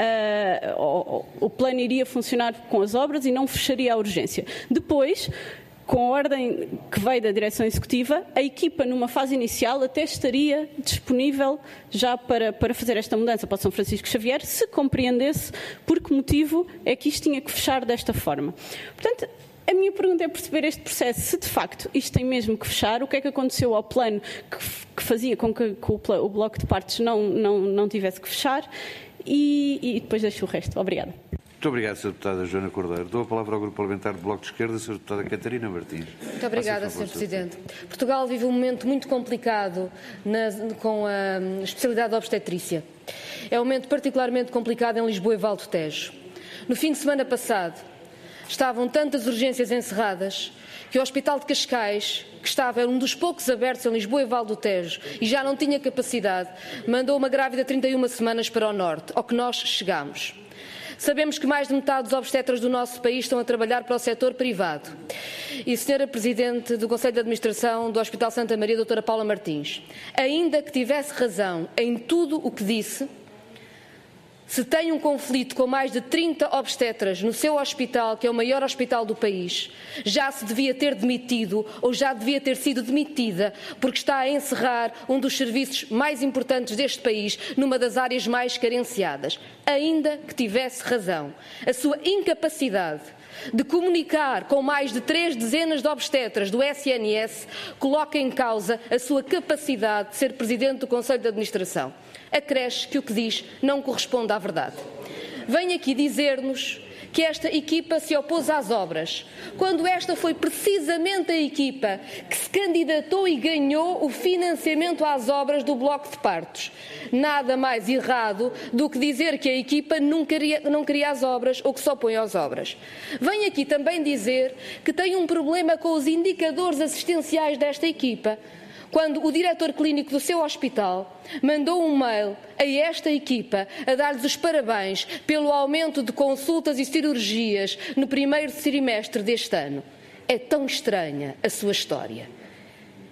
o plano iria funcionar com as obras e não fecharia a urgência. Depois, com a ordem que veio da Direção Executiva, a equipa, numa fase inicial, até estaria disponível já para fazer esta mudança para o São Francisco Xavier, se compreendesse por que motivo é que isto tinha que fechar desta forma. Portanto, a minha pergunta é perceber este processo, se de facto isto tem mesmo que fechar, o que é que aconteceu ao plano que fazia com que o bloco de partes não tivesse que fechar, e depois deixo o resto. Obrigada. Muito obrigado, Sra. Deputada Joana Cordeiro. Dou a palavra ao Grupo Parlamentar do Bloco de Esquerda, Sra. Deputada Catarina Martins. Muito obrigada, Sr. Presidente. Portugal vive um momento muito complicado com a especialidade da obstetrícia. É um momento particularmente complicado em Lisboa e Val do Tejo. No fim de semana passado, estavam tantas urgências encerradas que o Hospital de Cascais, que era um dos poucos abertos em Lisboa e Val do Tejo e já não tinha capacidade, mandou uma grávida de 31 semanas para o norte, ao que nós chegámos. Sabemos que mais de metade dos obstetras do nosso país estão a trabalhar para o setor privado. E, Sra. Presidente do Conselho de Administração do Hospital Santa Maria, Dra. Paula Martins, ainda que tivesse razão em tudo o que disse, se tem um conflito com mais de 30 obstetras no seu hospital, que é o maior hospital do país, já se devia ter demitido ou já devia ter sido demitida, porque está a encerrar um dos serviços mais importantes deste país, numa das áreas mais carenciadas. Ainda que tivesse razão, a sua incapacidade de comunicar com mais de 3 dezenas de obstetras do SNS coloca em causa a sua capacidade de ser Presidente do Conselho de Administração. Acresce que o que diz não corresponde à verdade. Vem aqui dizer-nos que esta equipa se opôs às obras, quando esta foi precisamente a equipa que se candidatou e ganhou o financiamento às obras do bloco de partos. Nada mais errado do que dizer que a equipa não queria as obras ou que se opõe às obras. Vem aqui também dizer que tem um problema com os indicadores assistenciais desta equipa, quando o diretor clínico do seu hospital mandou um mail a esta equipa a dar-lhes os parabéns pelo aumento de consultas e cirurgias no primeiro trimestre deste ano. É tão estranha a sua história.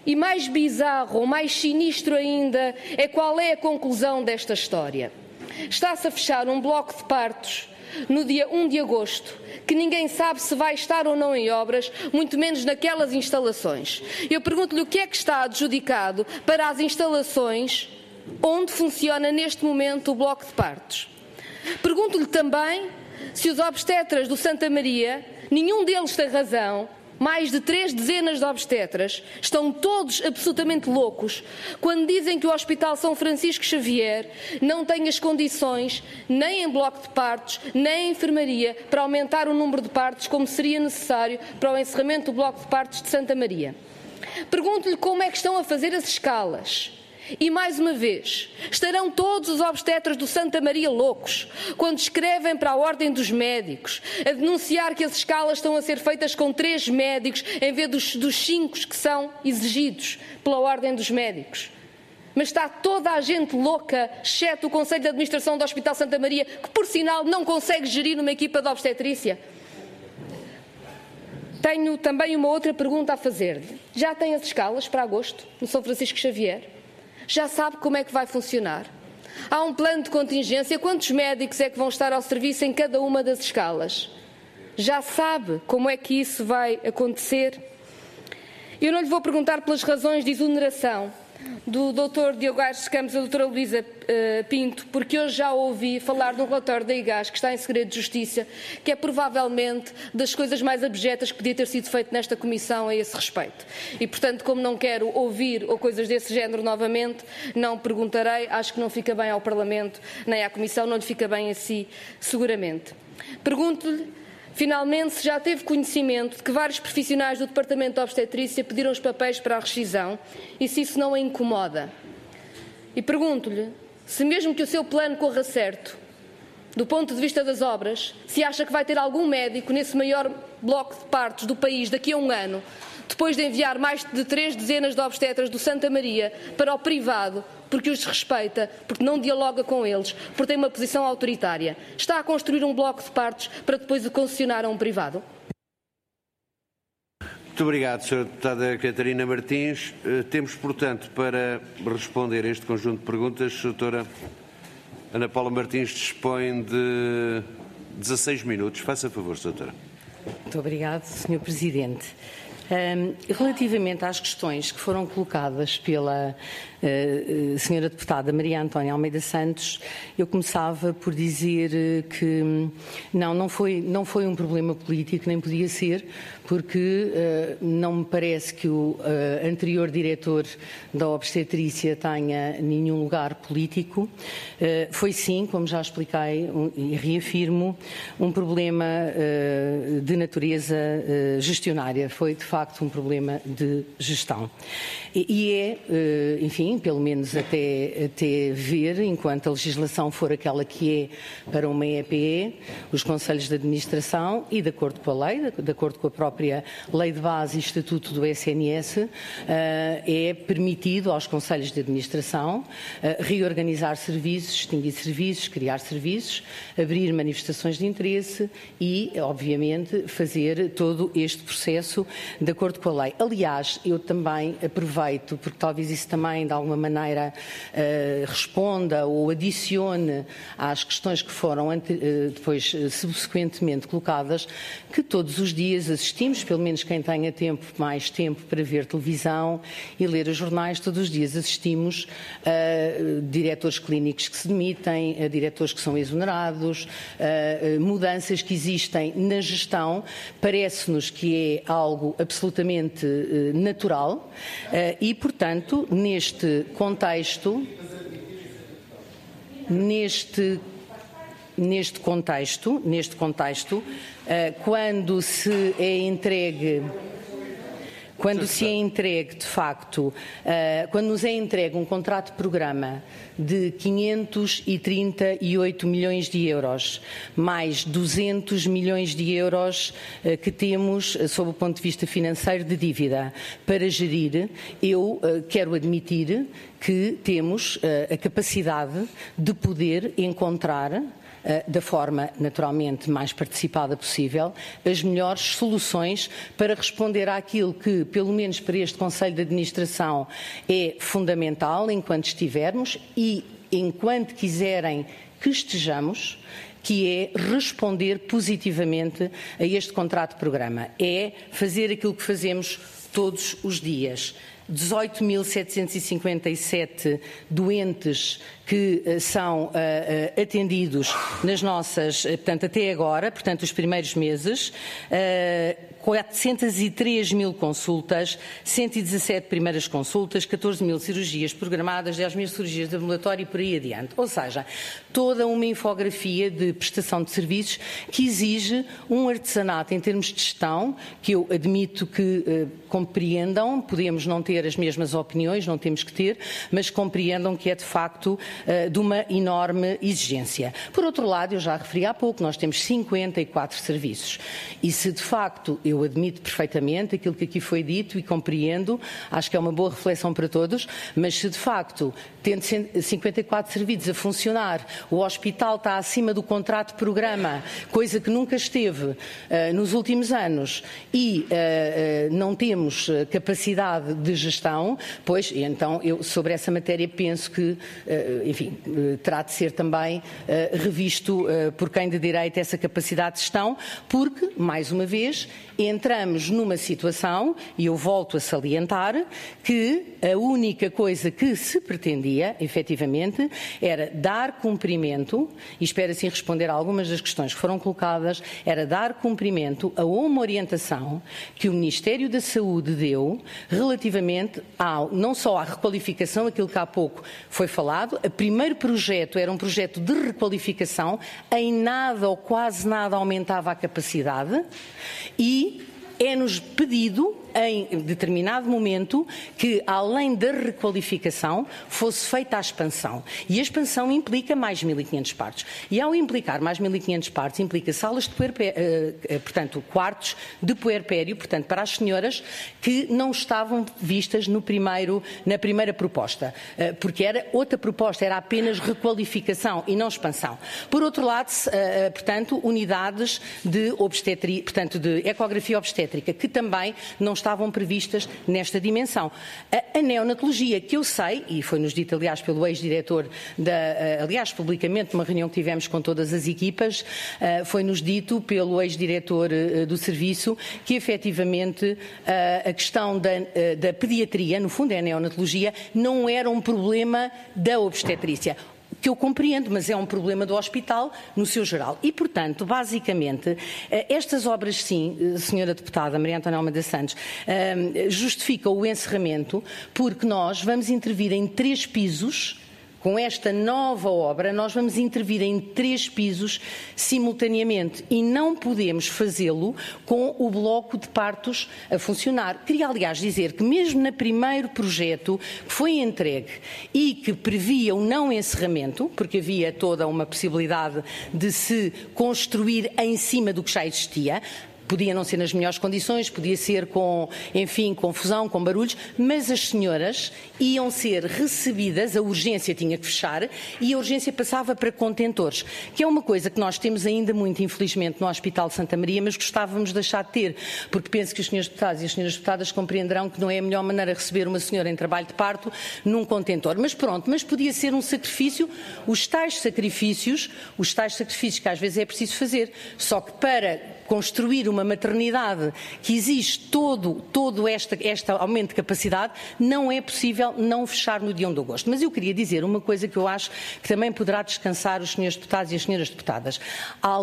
E mais bizarro ou mais sinistro ainda é qual é a conclusão desta história. Está-se a fechar um bloco de partos no dia 1 de agosto, que ninguém sabe se vai estar ou não em obras, muito menos naquelas instalações. Eu pergunto-lhe o que é que está adjudicado para as instalações onde funciona neste momento o bloco de partos. Pergunto-lhe também se os obstetras do Santa Maria, nenhum deles tem razão, mais de 3 dezenas de obstetras, estão todos absolutamente loucos quando dizem que o Hospital São Francisco Xavier não tem as condições, nem em bloco de partos, nem em enfermaria, para aumentar o número de partos como seria necessário para o encerramento do bloco de partos de Santa Maria. Pergunto-lhe como é que estão a fazer as escalas. E, mais uma vez, estarão todos os obstetras do Santa Maria loucos quando escrevem para a Ordem dos Médicos a denunciar que as escalas estão a ser feitas com 3 médicos em vez dos 5 que são exigidos pela Ordem dos Médicos. Mas está toda a gente louca, exceto o Conselho de Administração do Hospital Santa Maria, que, por sinal, não consegue gerir uma equipa de obstetrícia. Tenho também uma outra pergunta a fazer-lhe. Já tem as escalas para agosto, no São Francisco Xavier? Já sabe como é que vai funcionar? Há um plano de contingência? Quantos médicos é que vão estar ao serviço em cada uma das escalas? Já sabe como é que isso vai acontecer? Eu não lhe vou perguntar pelas razões de exoneração do Dr. Diogo Aires Campos e da Dra. Luísa Pinto, porque hoje já ouvi falar de um relatório da IGAS que está em segredo de justiça, que é provavelmente das coisas mais abjetas que podia ter sido feito nesta comissão a esse respeito. E, portanto, como não quero ouvir ou coisas desse género novamente, não perguntarei, acho que não fica bem ao Parlamento, nem à Comissão, não lhe fica bem a si, seguramente. Pergunto-lhe, finalmente, se já teve conhecimento de que vários profissionais do Departamento de Obstetrícia pediram os papéis para a rescisão e se isso não a incomoda. E pergunto-lhe se, mesmo que o seu plano corra certo, do ponto de vista das obras, se acha que vai ter algum médico nesse maior bloco de partos do país daqui a um ano, depois de enviar mais de 3 dezenas de obstetras do Santa Maria para o privado, porque os desrespeita, porque não dialoga com eles, porque tem uma posição autoritária. Está a construir um bloco de partos para depois o concessionar a um privado? Muito obrigado, Sra. Deputada Catarina Martins. Temos, portanto, para responder a este conjunto de perguntas, a Sra. Ana Paula Martins dispõe de 16 minutos. Faça favor, Sra. Muito obrigado, Sr. Presidente. Relativamente às questões que foram colocadas pela Sra. Deputada Maria Antónia Almeida Santos, eu começava por dizer que não foi um problema político, nem podia ser, porque não me parece que o anterior diretor da obstetrícia tenha nenhum lugar político. Foi sim, como já expliquei e reafirmo, um problema de natureza gestionária. Foi, de facto, um problema de gestão. E é, enfim, pelo menos até ver, enquanto a legislação for aquela que é para uma EPE, os conselhos de administração e, de acordo com a lei, de acordo com a própria lei de base e estatuto do SNS, é permitido aos conselhos de administração reorganizar serviços, extinguir serviços, criar serviços, abrir manifestações de interesse e, obviamente, fazer todo este processo de acordo com a lei. Aliás, eu também aproveito, porque talvez isso também, de alguma maneira, responda ou adicione às questões que foram depois subsequentemente colocadas, que todos os dias assistimos, pelo menos quem tenha mais tempo para ver televisão e ler os jornais, todos os dias assistimos a diretores clínicos que se demitem, a diretores que são exonerados, mudanças que existem na gestão. Parece-nos que é algo absolutamente natural e, portanto, neste contexto, quando se é entregue, de facto, quando nos é entregue um contrato de programa de 538 milhões de euros, mais 200 milhões de euros que temos, sob o ponto de vista financeiro, de dívida para gerir, eu quero admitir que temos a capacidade de poder encontrar da forma naturalmente mais participada possível, as melhores soluções para responder àquilo que, pelo menos para este Conselho de Administração, é fundamental enquanto estivermos e enquanto quiserem que estejamos, que é responder positivamente a este contrato de programa. É fazer aquilo que fazemos todos os dias. 18.757 doentes que são atendidos nas nossas, portanto, até agora, portanto, os primeiros meses, 403 mil consultas, 117 primeiras consultas, 14 mil cirurgias programadas, 10 mil cirurgias de ambulatório e por aí adiante. Ou seja, toda uma infografia de prestação de serviços que exige um artesanato em termos de gestão, que eu admito que compreendam, podemos não ter as mesmas opiniões, não temos que ter, mas compreendam que é de facto de uma enorme exigência. Por outro lado, eu já referi há pouco, nós temos 54 serviços e se de facto eu admito perfeitamente aquilo que aqui foi dito e compreendo, acho que é uma boa reflexão para todos, mas se de facto, tendo 54 serviços a funcionar, o hospital está acima do contrato de programa, coisa que nunca esteve nos últimos anos e não temos capacidade de gestão, pois então eu sobre essa matéria penso que, enfim, terá de ser também revisto por quem de direito essa capacidade de gestão, porque, mais uma vez, entramos numa situação, e eu volto a salientar, que a única coisa que se pretendia, efetivamente, era dar cumprimento, e espero assim responder a algumas das questões que foram colocadas, era dar cumprimento a uma orientação que o Ministério da Saúde deu relativamente não só à requalificação, aquilo que há pouco foi falado, o primeiro projeto era um projeto de requalificação, em nada ou quase nada aumentava a capacidade e é-nos pedido, em determinado momento, que, além da requalificação, fosse feita a expansão. E a expansão implica mais 1.500 partos. E, ao implicar mais 1.500 partos, implica salas de portanto, quartos de puerpério, portanto, para as senhoras que não estavam vistas na primeira proposta. Porque era outra proposta, era apenas requalificação e não expansão. Por outro lado, portanto, unidades de obstetria, portanto, de ecografia obstétrica, que também não estavam previstas nesta dimensão. A neonatologia, que eu sei, e foi-nos dito, aliás, pelo ex-diretor, aliás, publicamente, numa reunião que tivemos com todas as equipas, foi-nos dito pelo ex-diretor do serviço que, efetivamente, a questão da pediatria, no fundo é a neonatologia, não era um problema da obstetrícia. Que eu compreendo, mas é um problema do hospital no seu geral. E, portanto, basicamente, estas obras, sim, senhora deputada Maria Antónia Almeida Santos, justificam o encerramento porque nós vamos intervir em 3 pisos. Com esta nova obra, nós vamos intervir em 3 pisos simultaneamente e não podemos fazê-lo com o bloco de partos a funcionar. Queria, aliás, dizer que mesmo no primeiro projeto que foi entregue e que previa o não encerramento, porque havia toda uma possibilidade de se construir em cima do que já existia, podia não ser nas melhores condições, podia ser com, enfim, confusão, com barulhos, mas as senhoras iam ser recebidas, a urgência tinha que fechar e a urgência passava para contentores, que é uma coisa que nós temos ainda muito, infelizmente, no Hospital de Santa Maria, mas gostávamos de deixar de ter, porque penso que os senhores deputados e as senhoras deputadas compreenderão que não é a melhor maneira de receber uma senhora em trabalho de parto num contentor. Mas pronto, mas podia ser um sacrifício, os tais sacrifícios que às vezes é preciso fazer, só que para construir uma maternidade que exige todo este aumento de capacidade, não é possível não fechar no dia 1 de agosto. Mas eu queria dizer uma coisa que eu acho que também poderá descansar os senhores deputados e as senhoras deputadas. Há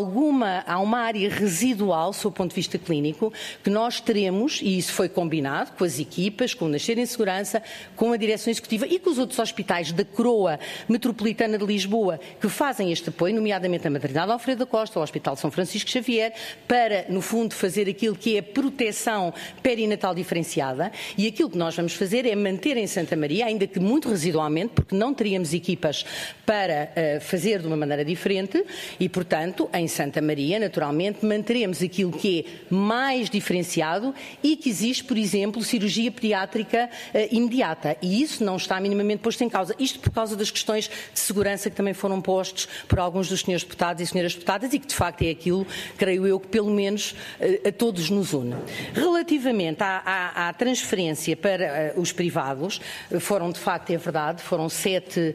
uma área residual, sob o ponto de vista clínico, que nós teremos, e isso foi combinado com as equipas, com o Nascer em Segurança, com a Direção Executiva e com os outros hospitais da Coroa Metropolitana de Lisboa que fazem este apoio, nomeadamente a Maternidade Alfredo da Costa, o Hospital de São Francisco Xavier, para para, no fundo, fazer aquilo que é a proteção perinatal diferenciada, e aquilo que nós vamos fazer é manter em Santa Maria, ainda que muito residualmente, porque não teríamos equipas para fazer de uma maneira diferente, e, portanto, em Santa Maria, naturalmente, manteremos aquilo que é mais diferenciado e que existe, por exemplo, cirurgia pediátrica imediata, e isso não está minimamente posto em causa. Isto por causa das questões de segurança que também foram postos por alguns dos senhores deputados e senhoras deputadas e que, de facto, é aquilo, creio eu, que pelo menos a todos nos une. Relativamente à transferência para os privados, foram, de facto, é verdade, foram sete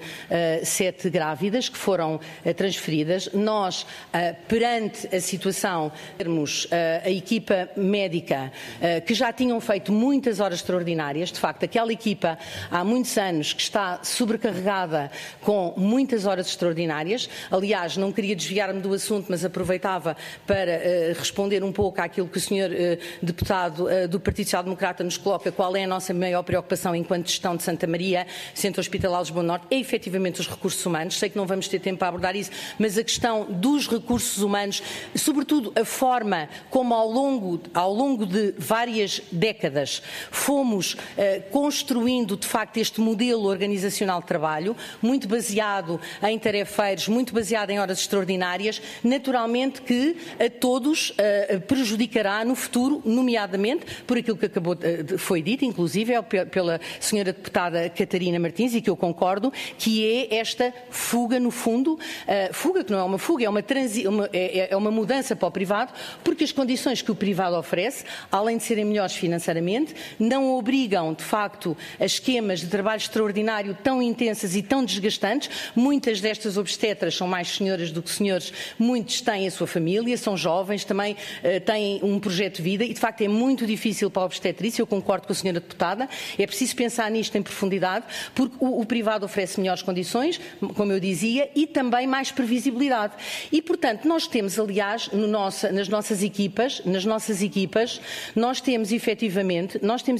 grávidas que foram transferidas. Nós, perante a situação, termos a equipa médica que já tinham feito muitas horas extraordinárias, de facto, aquela equipa há muitos anos que está sobrecarregada com muitas horas extraordinárias. Aliás, não queria desviar-me do assunto, mas aproveitava para responder um pouco àquilo que o senhor deputado do Partido Social Democrata nos coloca, qual é a nossa maior preocupação enquanto gestão de Santa Maria, Centro Hospitalar Lisboa Norte, é efetivamente os recursos humanos. Sei que não vamos ter tempo para abordar isso, mas a questão dos recursos humanos, sobretudo a forma como ao longo de várias décadas fomos construindo de facto este modelo organizacional de trabalho, muito baseado em tarefeiros, muito baseado em horas extraordinárias, naturalmente que a todos prejudicará no futuro, nomeadamente por aquilo que foi dito, inclusive pela senhora deputada Catarina Martins, e que eu concordo, que é esta fuga, no fundo, fuga que não é uma fuga, é uma mudança para o privado, porque as condições que o privado oferece, além de serem melhores financeiramente, não obrigam, de facto, a esquemas de trabalho extraordinário tão intensas e tão desgastantes. Muitas destas obstetras são mais senhoras do que senhores, muitos têm a sua família, são jovens, também têm um projeto de vida e, de facto, é muito difícil para a obstetrícia, eu concordo com a senhora deputada, é preciso pensar nisto em profundidade, porque o privado oferece melhores condições, como eu dizia, e também mais previsibilidade. E, portanto, nós temos, aliás, nas nossas equipas, nós temos efetivamente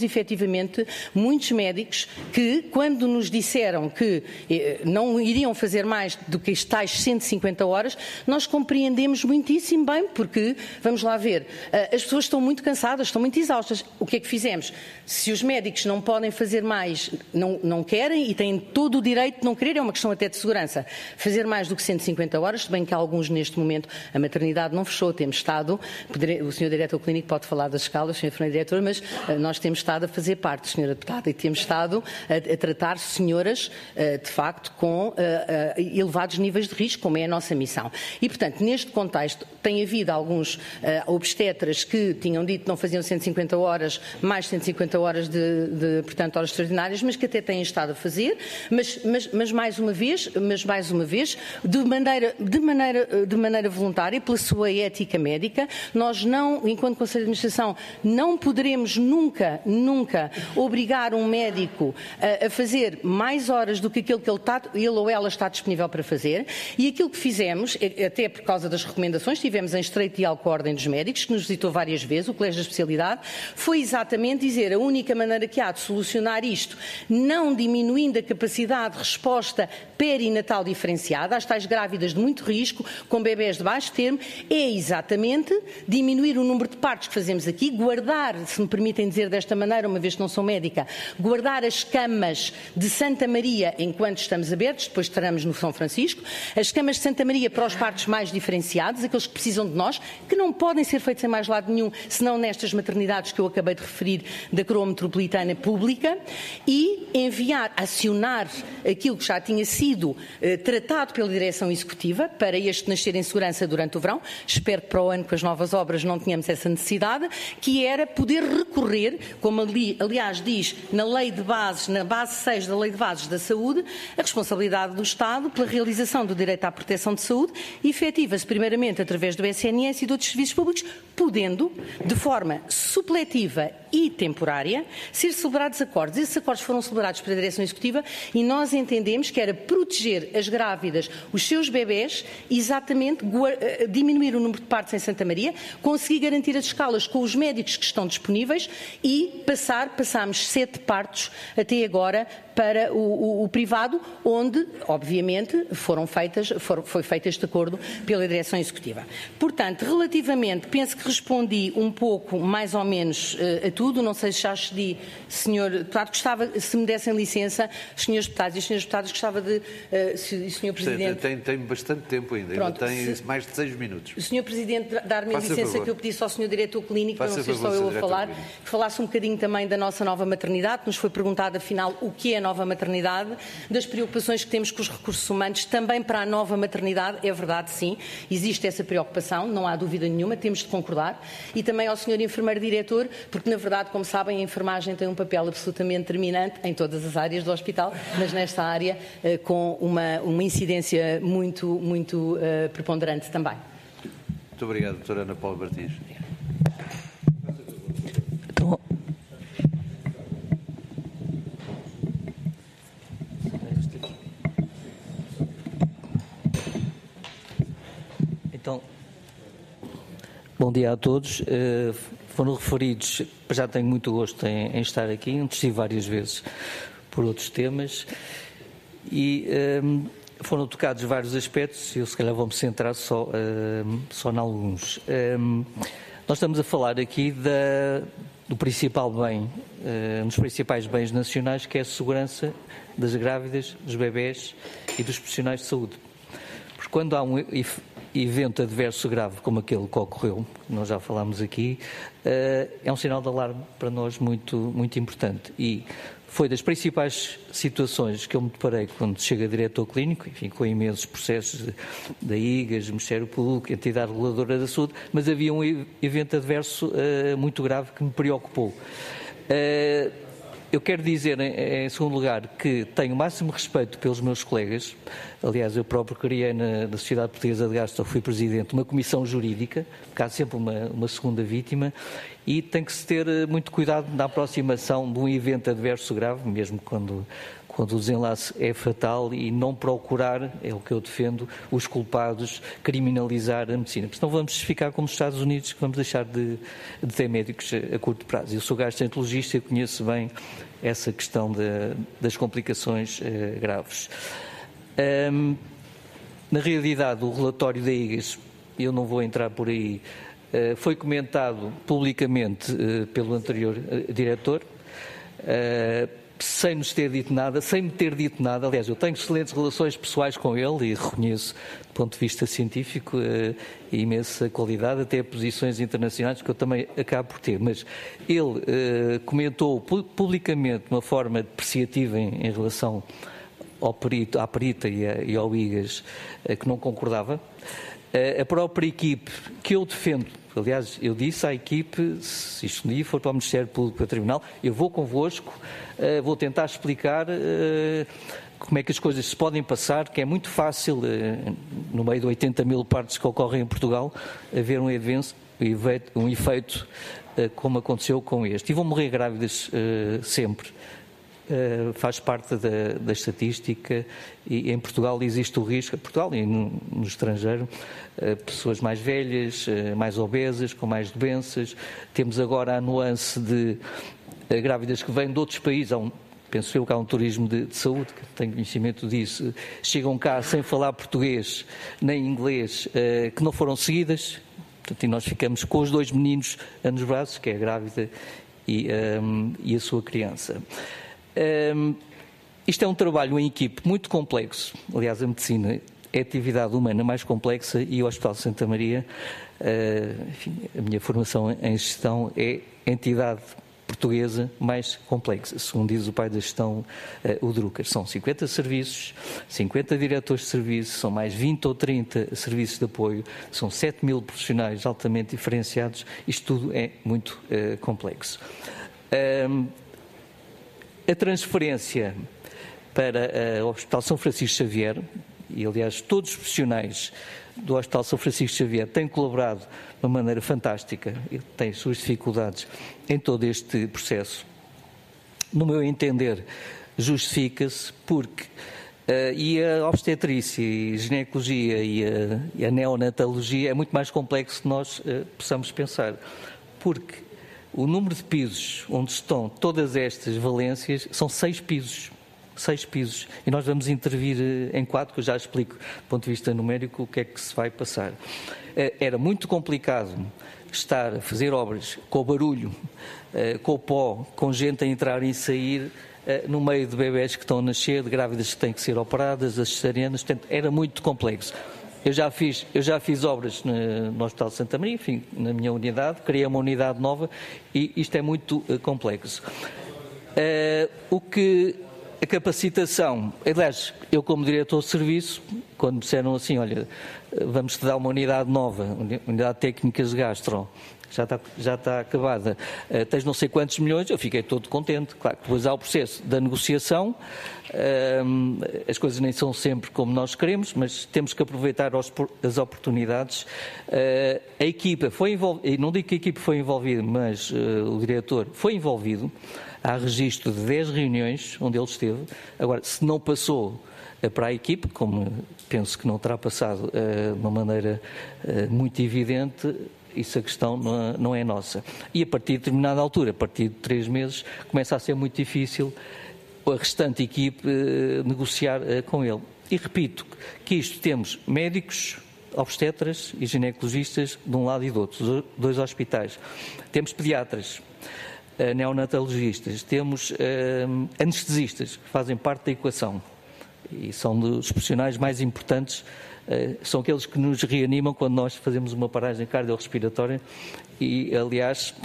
muitos médicos que, quando nos disseram que não iriam fazer mais do que as tais 150 horas, nós compreendemos muitíssimo bem, porque, vamos lá ver, as pessoas estão muito cansadas, estão muito exaustas. O que é que fizemos? Se os médicos não podem fazer mais, não querem e têm todo o direito de não querer, é uma questão até de segurança, fazer mais do que 150 horas, se bem que alguns neste momento, a maternidade não fechou, temos estado, o Sr. Diretor Clínico pode falar das escalas, o Sr. Enfermeiro Diretor, mas nós temos estado a fazer parte, Sra. Deputada, e temos estado a tratar senhoras, de facto, com elevados níveis de risco, como é a nossa missão. E, portanto, neste contexto, tem havido alguns obstetras que tinham dito que não faziam 150 horas, mais 150 horas portanto, horas extraordinárias, mas que até têm estado a fazer, mas mais uma vez, de maneira voluntária, pela sua ética médica. Nós não, enquanto Conselho de Administração, não poderemos nunca obrigar um médico a fazer mais horas do que aquilo que ele ou ela está disponível para fazer, e aquilo que fizemos, até por causa das recomendações, estivemos em estreito diálogo com a Ordem dos Médicos, que nos visitou várias vezes, o Colégio da Especialidade, foi exatamente dizer a única maneira que há de solucionar isto, não diminuindo a capacidade de resposta perinatal diferenciada, às tais grávidas de muito risco, com bebés de baixo termo, é exatamente diminuir o número de partos que fazemos aqui, guardar, se me permitem dizer desta maneira, uma vez que não sou médica, guardar as camas de Santa Maria enquanto estamos abertos, depois estaremos no São Francisco, as camas de Santa Maria para os partos mais diferenciados, aqueles que precisam de nós, que não podem ser feitos em mais lado nenhum, senão nestas maternidades que eu acabei de referir da Coroa Metropolitana Pública, e acionar aquilo que já tinha sido tratado pela Direção Executiva para este nascer em segurança durante o verão. Espero que para o ano, com as novas obras, não tenhamos essa necessidade, que era poder recorrer, como aliás diz na Lei de Bases, na base 6 da Lei de Bases da Saúde, a responsabilidade do Estado pela realização do direito à proteção de saúde efetiva-se primeiramente através do SNS e de outros serviços públicos, podendo, de forma supletiva e temporária, ser celebrados acordos. Esses acordos foram celebrados pela Direção Executiva e nós entendemos que era proteger as grávidas, os seus bebés, exatamente diminuir o número de partos em Santa Maria, conseguir garantir as escalas com os médicos que estão disponíveis e passámos 7 partos até agora para o privado, onde, obviamente, foi feito este acordo pela Direção Executiva. Portanto, relativamente, penso que respondi um pouco, mais ou menos, a tudo. Não sei se já excedi, Sr. Deputado. Gostava, se me dessem licença, Srs. Deputados e Srs. Deputadas, gostava de, Sr. Presidente... Tem bastante tempo ainda. Pronto, ainda tem mais de 6 minutos. O Sr. Presidente, dar-me a licença que eu pedisse ao Sr. Diretor Clínico, para não ser só eu a falar, que falasse um bocadinho também da nossa nova maternidade. Nos foi perguntado, afinal, o que é a nova maternidade, das preocupações que temos com os recursos humanos, também para a nova maternidade. É verdade, sim, existe essa preocupação, não há dúvida nenhuma, temos de concordar. E também ao Sr. Enfermeiro Diretor, porque, na verdade, como sabem, a enfermagem tem um papel absolutamente determinante em todas as áreas do hospital, mas nesta área com uma incidência muito preponderante também. Muito obrigado, doutora Ana Paula Martins. Então, bom dia a todos. Foram referidos, já tenho muito gosto em estar aqui, estive várias vezes por outros temas e foram tocados vários aspectos, eu se calhar vou-me centrar só em alguns. Nós estamos a falar aqui do principal bem, um dos principais bens nacionais, que é a segurança das grávidas, dos bebés e dos profissionais de saúde. Porque quando há um evento adverso grave como aquele que ocorreu, nós já falámos aqui, é um sinal de alarme para nós muito importante. E foi das principais situações que eu me deparei quando chego a diretor clínico, enfim, com imensos processos da IGAS, Ministério Público, entidade reguladora da saúde, mas havia um evento adverso muito grave que me preocupou. Eu quero dizer, em segundo lugar, que tenho o máximo respeito pelos meus colegas. Aliás, eu próprio criei na Sociedade Portuguesa de Gastro, fui presidente de uma comissão jurídica, porque há sempre uma segunda vítima, e tem que se ter muito cuidado na aproximação de um evento adverso grave, mesmo quando o desenlace é fatal, e não procurar, é o que eu defendo, os culpados, criminalizar a medicina. Porque senão vamos ficar como os Estados Unidos, que vamos deixar de ter médicos a curto prazo. Eu sou gastroenterologista e conheço bem essa questão das complicações graves. Na realidade, o relatório da IGAS, eu não vou entrar por aí, foi comentado publicamente pelo anterior diretor, sem nos ter dito nada, sem me ter dito nada. Aliás, eu tenho excelentes relações pessoais com ele e reconheço, do ponto de vista científico, imensa qualidade, até posições internacionais que eu também acabo por ter. Mas ele comentou publicamente de uma forma depreciativa em relação à perita e ao IGAS, que não concordava. A própria equipe que eu defendo, aliás, eu disse à equipe, se isto um dia for para o Ministério Público, para o Tribunal, eu vou convosco, vou tentar explicar como é que as coisas se podem passar, que é muito fácil, no meio de 80 mil partos que ocorrem em Portugal, haver um efeito como aconteceu com este. E vão morrer grávidas sempre. Faz parte da estatística, e em Portugal existe o risco, em Portugal e no estrangeiro, pessoas mais velhas, mais obesas, com mais doenças. Temos agora a nuance de grávidas que vêm de outros países, penso eu que há um turismo de saúde, que tenho conhecimento disso, chegam cá sem falar português nem inglês, que não foram seguidas, portanto, e nós ficamos com os 2 meninos nos braços, que é a grávida e a sua criança. Isto é um trabalho em equipe muito complexo. Aliás, a medicina é a atividade humana mais complexa, e o Hospital de Santa Maria, enfim, a minha formação em gestão, é a entidade portuguesa mais complexa, segundo diz o pai da gestão, o Drucker. São 50 serviços, 50 diretores de serviço, são mais 20 ou 30 serviços de apoio, são 7 mil profissionais altamente diferenciados. Isto tudo é muito complexo. A transferência para o Hospital São Francisco Xavier, e aliás todos os profissionais do Hospital São Francisco Xavier têm colaborado de uma maneira fantástica e têm as suas dificuldades em todo este processo. No meu entender, justifica-se porque e a obstetrícia e a ginecologia e a neonatologia é muito mais complexo do que nós possamos pensar, porque o número de pisos onde estão todas estas valências são 6 pisos. 6 pisos. E nós vamos intervir em 4, que eu já explico do ponto de vista numérico o que é que se vai passar. Era muito complicado estar a fazer obras com o barulho, com o pó, com gente a entrar e sair, no meio de bebés que estão a nascer, de grávidas que têm que ser operadas, as cesarianas, portanto, era muito complexo. Eu já fiz obras no Hospital de Santa Maria, enfim, na minha unidade, criei uma unidade nova e isto é muito complexo. A capacitação, aliás, eu como diretor de serviço, quando me disseram assim, olha, vamos te dar uma unidade nova, unidade de técnicas de gastro, já está acabada, tens não sei quantos milhões, eu fiquei todo contente. Claro que depois há o processo da negociação, as coisas nem são sempre como nós queremos, mas temos que aproveitar as oportunidades. A equipa foi envolvida, e não digo que a equipa foi envolvida, mas o diretor foi envolvido. Há registro de 10 reuniões onde ele esteve. Agora, se não passou para a equipe, como penso que não terá passado de uma maneira muito evidente, isso a questão não é nossa. E a partir de determinada altura, a partir de 3 meses, começa a ser muito difícil a restante equipe negociar com ele. E repito que isto temos médicos, obstetras e ginecologistas de um lado e do outro, 2 hospitais. Temos pediatras, neonatologistas, temos anestesistas, que fazem parte da equação e são dos profissionais mais importantes. São aqueles que nos reanimam quando nós fazemos uma paragem cardiorrespiratória e, aliás,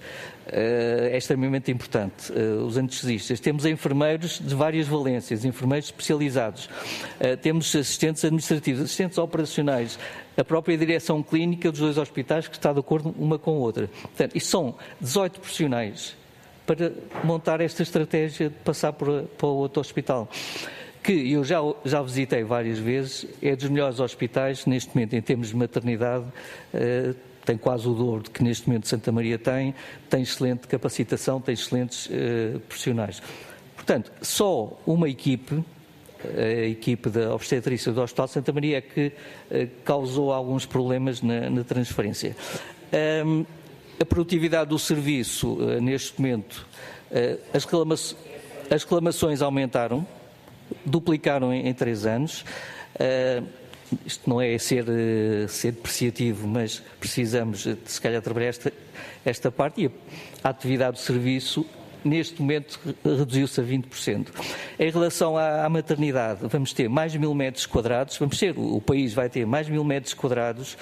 é extremamente importante. Os anestesistas. Temos enfermeiros de várias valências, enfermeiros especializados. Temos assistentes administrativos, assistentes operacionais, a própria direção clínica dos 2 hospitais que está de acordo uma com a outra. Portanto, isto são 18 profissionais para montar esta estratégia de passar para o outro hospital, que eu já visitei várias vezes, é dos melhores hospitais neste momento em termos de maternidade, tem quase o dobro que neste momento Santa Maria tem excelente capacitação, tem excelentes profissionais. Portanto, só uma equipe, a equipe da obstetrícia do Hospital de Santa Maria, é que causou alguns problemas na transferência. A produtividade do serviço, neste momento, as reclamações aumentaram, duplicaram em 3 anos. Isto não é ser depreciativo, mas precisamos de, se calhar, trabalhar esta parte, e a atividade do serviço neste momento reduziu-se a 20%. Em relação à maternidade, vamos ter mais 1000 metros quadrados, o país vai ter mais 1000 metros quadrados,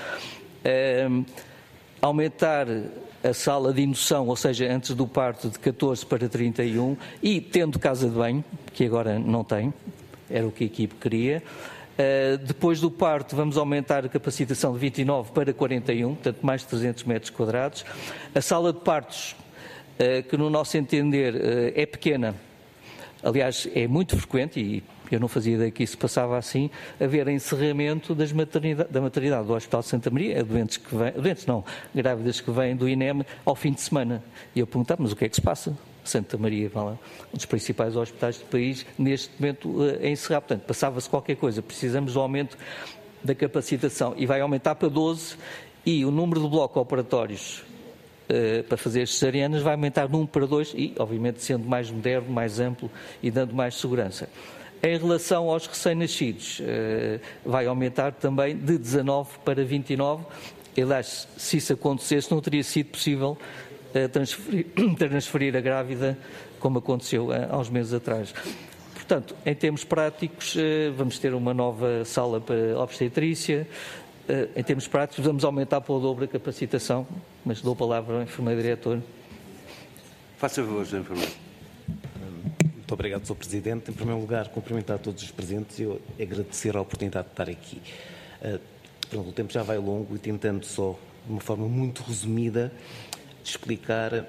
aumentar a sala de indução, ou seja, antes do parto, de 14 para 31, e tendo casa de banho, que agora não tem, era o que a equipe queria. Depois do parto, vamos aumentar a capacitação de 29 para 41, portanto mais de 300 metros quadrados. A sala de partos, que no nosso entender é pequena, aliás é muito frequente, e eu não fazia ideia que isso passava assim, haver encerramento da maternidade do Hospital de Santa Maria, grávidas que vêm do INEM ao fim de semana. E eu perguntava, mas o que é que se passa? Santa Maria, um dos principais hospitais do país, neste momento a encerrar. Portanto, passava-se qualquer coisa, precisamos do aumento da capacitação, e vai aumentar para 12, e o número de blocos operatórios para fazer as cesarianas vai aumentar de 1 para 2, e obviamente sendo mais moderno, mais amplo e dando mais segurança. Em relação aos recém-nascidos, vai aumentar também de 19 para 29. Aliás, se isso acontecesse, não teria sido possível transferir a grávida, como aconteceu há uns meses atrás. Portanto, em termos práticos, vamos ter uma nova sala para obstetrícia. Em termos práticos, vamos aumentar para o dobro a capacitação, mas dou a palavra ao enfermeiro-diretor. Faça favor, Sr. Enfermeiro. Muito obrigado, Sr. Presidente. Em primeiro lugar, cumprimentar todos os presentes e agradecer a oportunidade de estar aqui. O tempo já vai longo e tentando só, de uma forma muito resumida, explicar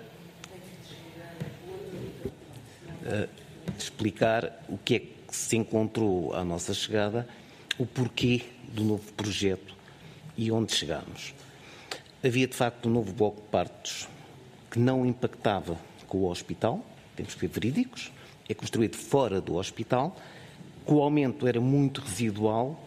o que é que se encontrou à nossa chegada o porquê do novo projeto e onde chegámos. Havia, de facto, um novo bloco de partos que não impactava com o hospital, temos que ser verídicos, é construído fora do hospital, que o aumento era muito residual,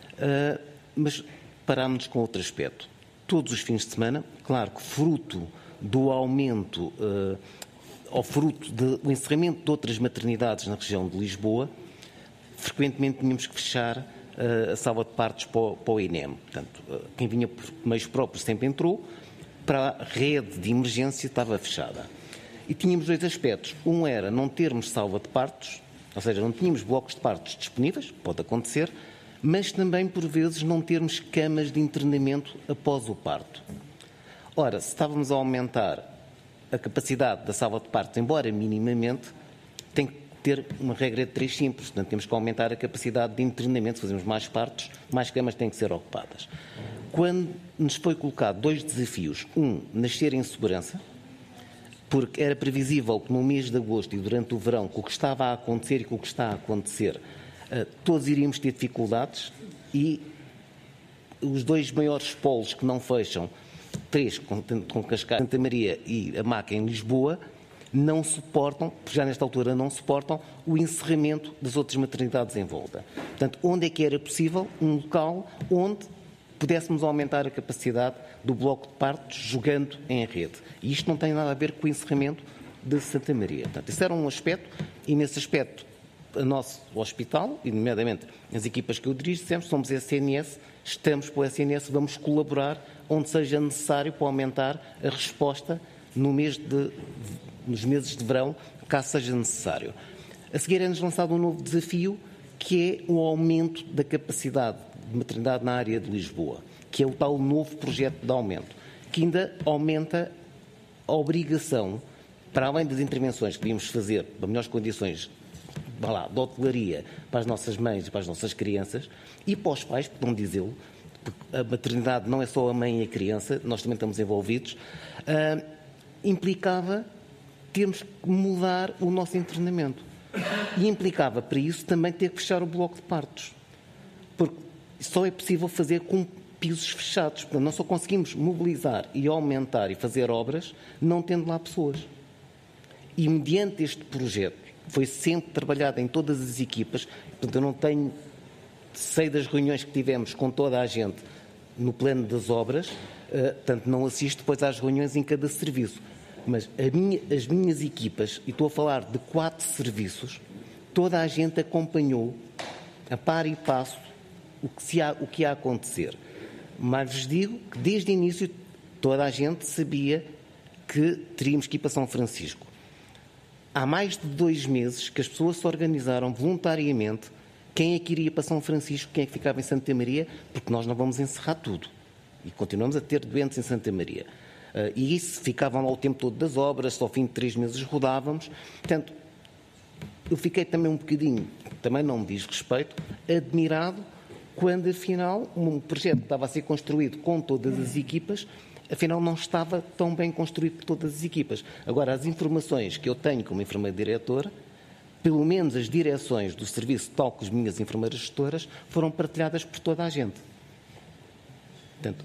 mas parámos-nos com outro aspecto. Todos os fins de semana, claro que fruto do aumento, ou fruto do encerramento de outras maternidades na região de Lisboa, frequentemente tínhamos que fechar a sala de partos para o INEM. Portanto, quem vinha por meios próprios sempre entrou, para a rede de emergência estava fechada. E tínhamos dois aspectos. Um era não termos sala de partos, ou seja, não tínhamos blocos de partos disponíveis, pode acontecer, mas também, por vezes, não termos camas de internamento após o parto. Ora, se estávamos a aumentar a capacidade da sala de partos, embora minimamente, tem que ter uma regra de 3 simples. Portanto, temos que aumentar a capacidade de internamento. Se fazemos mais partos, mais camas têm que ser ocupadas. Quando nos foi colocado 2 desafios, nascer em segurança, porque era previsível que no mês de agosto e durante o verão, com o que estava a acontecer e com o que está a acontecer, todos iríamos ter dificuldades e os 2 maiores polos que não fecham, 3 com Cascais, Santa Maria e a Maca em Lisboa, não suportam, já nesta altura não suportam, o encerramento das outras maternidades em volta. Portanto, onde é que era possível um local onde pudéssemos aumentar a capacidade do bloco de partos jogando em rede. E isto não tem nada a ver com o encerramento de Santa Maria. Portanto, esse era um aspecto, e nesse aspecto, o nosso hospital, e nomeadamente as equipas que eu dirijo, sempre somos SNS, estamos para o SNS, vamos colaborar onde seja necessário para aumentar a resposta nos meses de verão, caso seja necessário. A seguir é-nos lançado um novo desafio, que é o aumento da capacidade de maternidade na área de Lisboa, que é o tal novo projeto de aumento, que ainda aumenta a obrigação, para além das intervenções que devíamos fazer para melhores condições de hotelaria para as nossas mães e para as nossas crianças, e para os pais, por não dizê-lo, porque a maternidade não é só a mãe e a criança, nós também estamos envolvidos, implicava termos que mudar o nosso internamento. E implicava, para isso, também ter que fechar o bloco de partos. Porque só é possível fazer com pisos fechados. Portanto, nós só conseguimos mobilizar e aumentar e fazer obras não tendo lá pessoas. E mediante este projeto, foi sempre trabalhado em todas as equipas, portanto, eu não tenho, sei das reuniões que tivemos com toda a gente no plano das obras, portanto, não assisto depois às reuniões em cada serviço. Mas as minhas equipas, e estou a falar de 4 serviços, toda a gente acompanhou, a par e passo, o que ia acontecer. Mas vos digo que desde o início toda a gente sabia que teríamos que ir para São Francisco. Há mais de 2 meses que as pessoas se organizaram voluntariamente quem é que iria para São Francisco, quem é que ficava em Santa Maria, porque nós não vamos encerrar tudo. E continuamos a ter doentes em Santa Maria. E isso ficavam lá o tempo todo das obras, só ao fim de 3 meses rodávamos. Portanto, eu fiquei também um bocadinho, também não me diz respeito, admirado quando, afinal, um projeto que estava a ser construído com todas as equipas, afinal não estava tão bem construído por todas as equipas. Agora, as informações que eu tenho como enfermeira-diretora, pelo menos as direções do serviço, tal que as minhas enfermeiras gestoras, foram partilhadas por toda a gente. Portanto,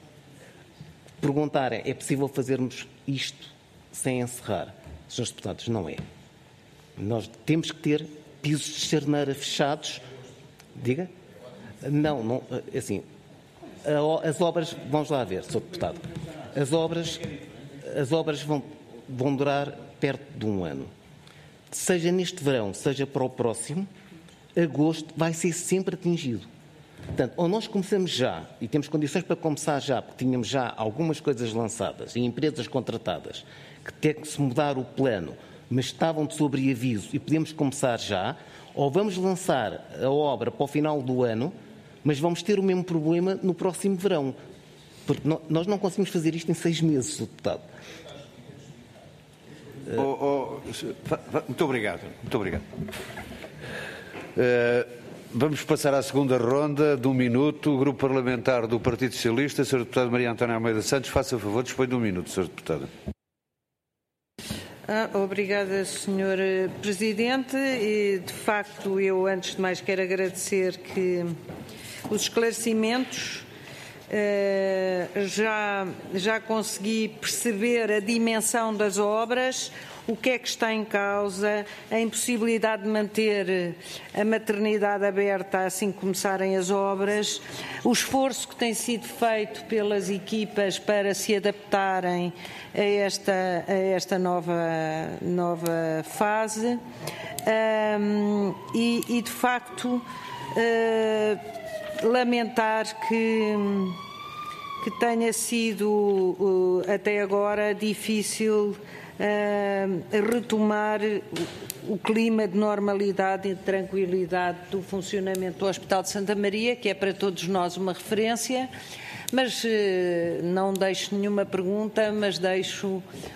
perguntar é possível fazermos isto sem encerrar? Senhores deputados, não é. Nós temos que ter pisos de charneira fechados. Diga? Não, assim, as obras, vamos lá ver, Sr. Deputado, as obras vão durar perto de 1 ano. Seja neste verão, seja para o próximo, agosto vai ser sempre atingido. Portanto, ou nós começamos já, e temos condições para começar já, porque tínhamos já algumas coisas lançadas e empresas contratadas que têm que se mudar o plano, mas estavam de sobreaviso e podemos começar já, ou vamos lançar a obra para o final do ano, mas vamos ter o mesmo problema no próximo verão. Porque nós não conseguimos fazer isto em 6 meses, Sr. Deputado. Muito obrigado. Vamos passar à segunda ronda de 1 minuto. O Grupo Parlamentar do Partido Socialista, Sr. Deputado Maria Antónia Almeida Santos, faça o favor, dispõe de 1 minuto, Sr. Deputado. Obrigada, Sr. Presidente. E, de facto, eu, antes de mais, quero agradecer que os esclarecimentos. Já consegui perceber a dimensão das obras, o que é que está em causa, a impossibilidade de manter a maternidade aberta assim que começarem as obras, o esforço que tem sido feito pelas equipas para se adaptarem a esta nova fase e de facto, lamentar que tenha sido até agora difícil retomar o clima de normalidade e de tranquilidade do funcionamento do Hospital de Santa Maria, que é para todos nós uma referência, mas não deixo nenhuma pergunta, mas deixo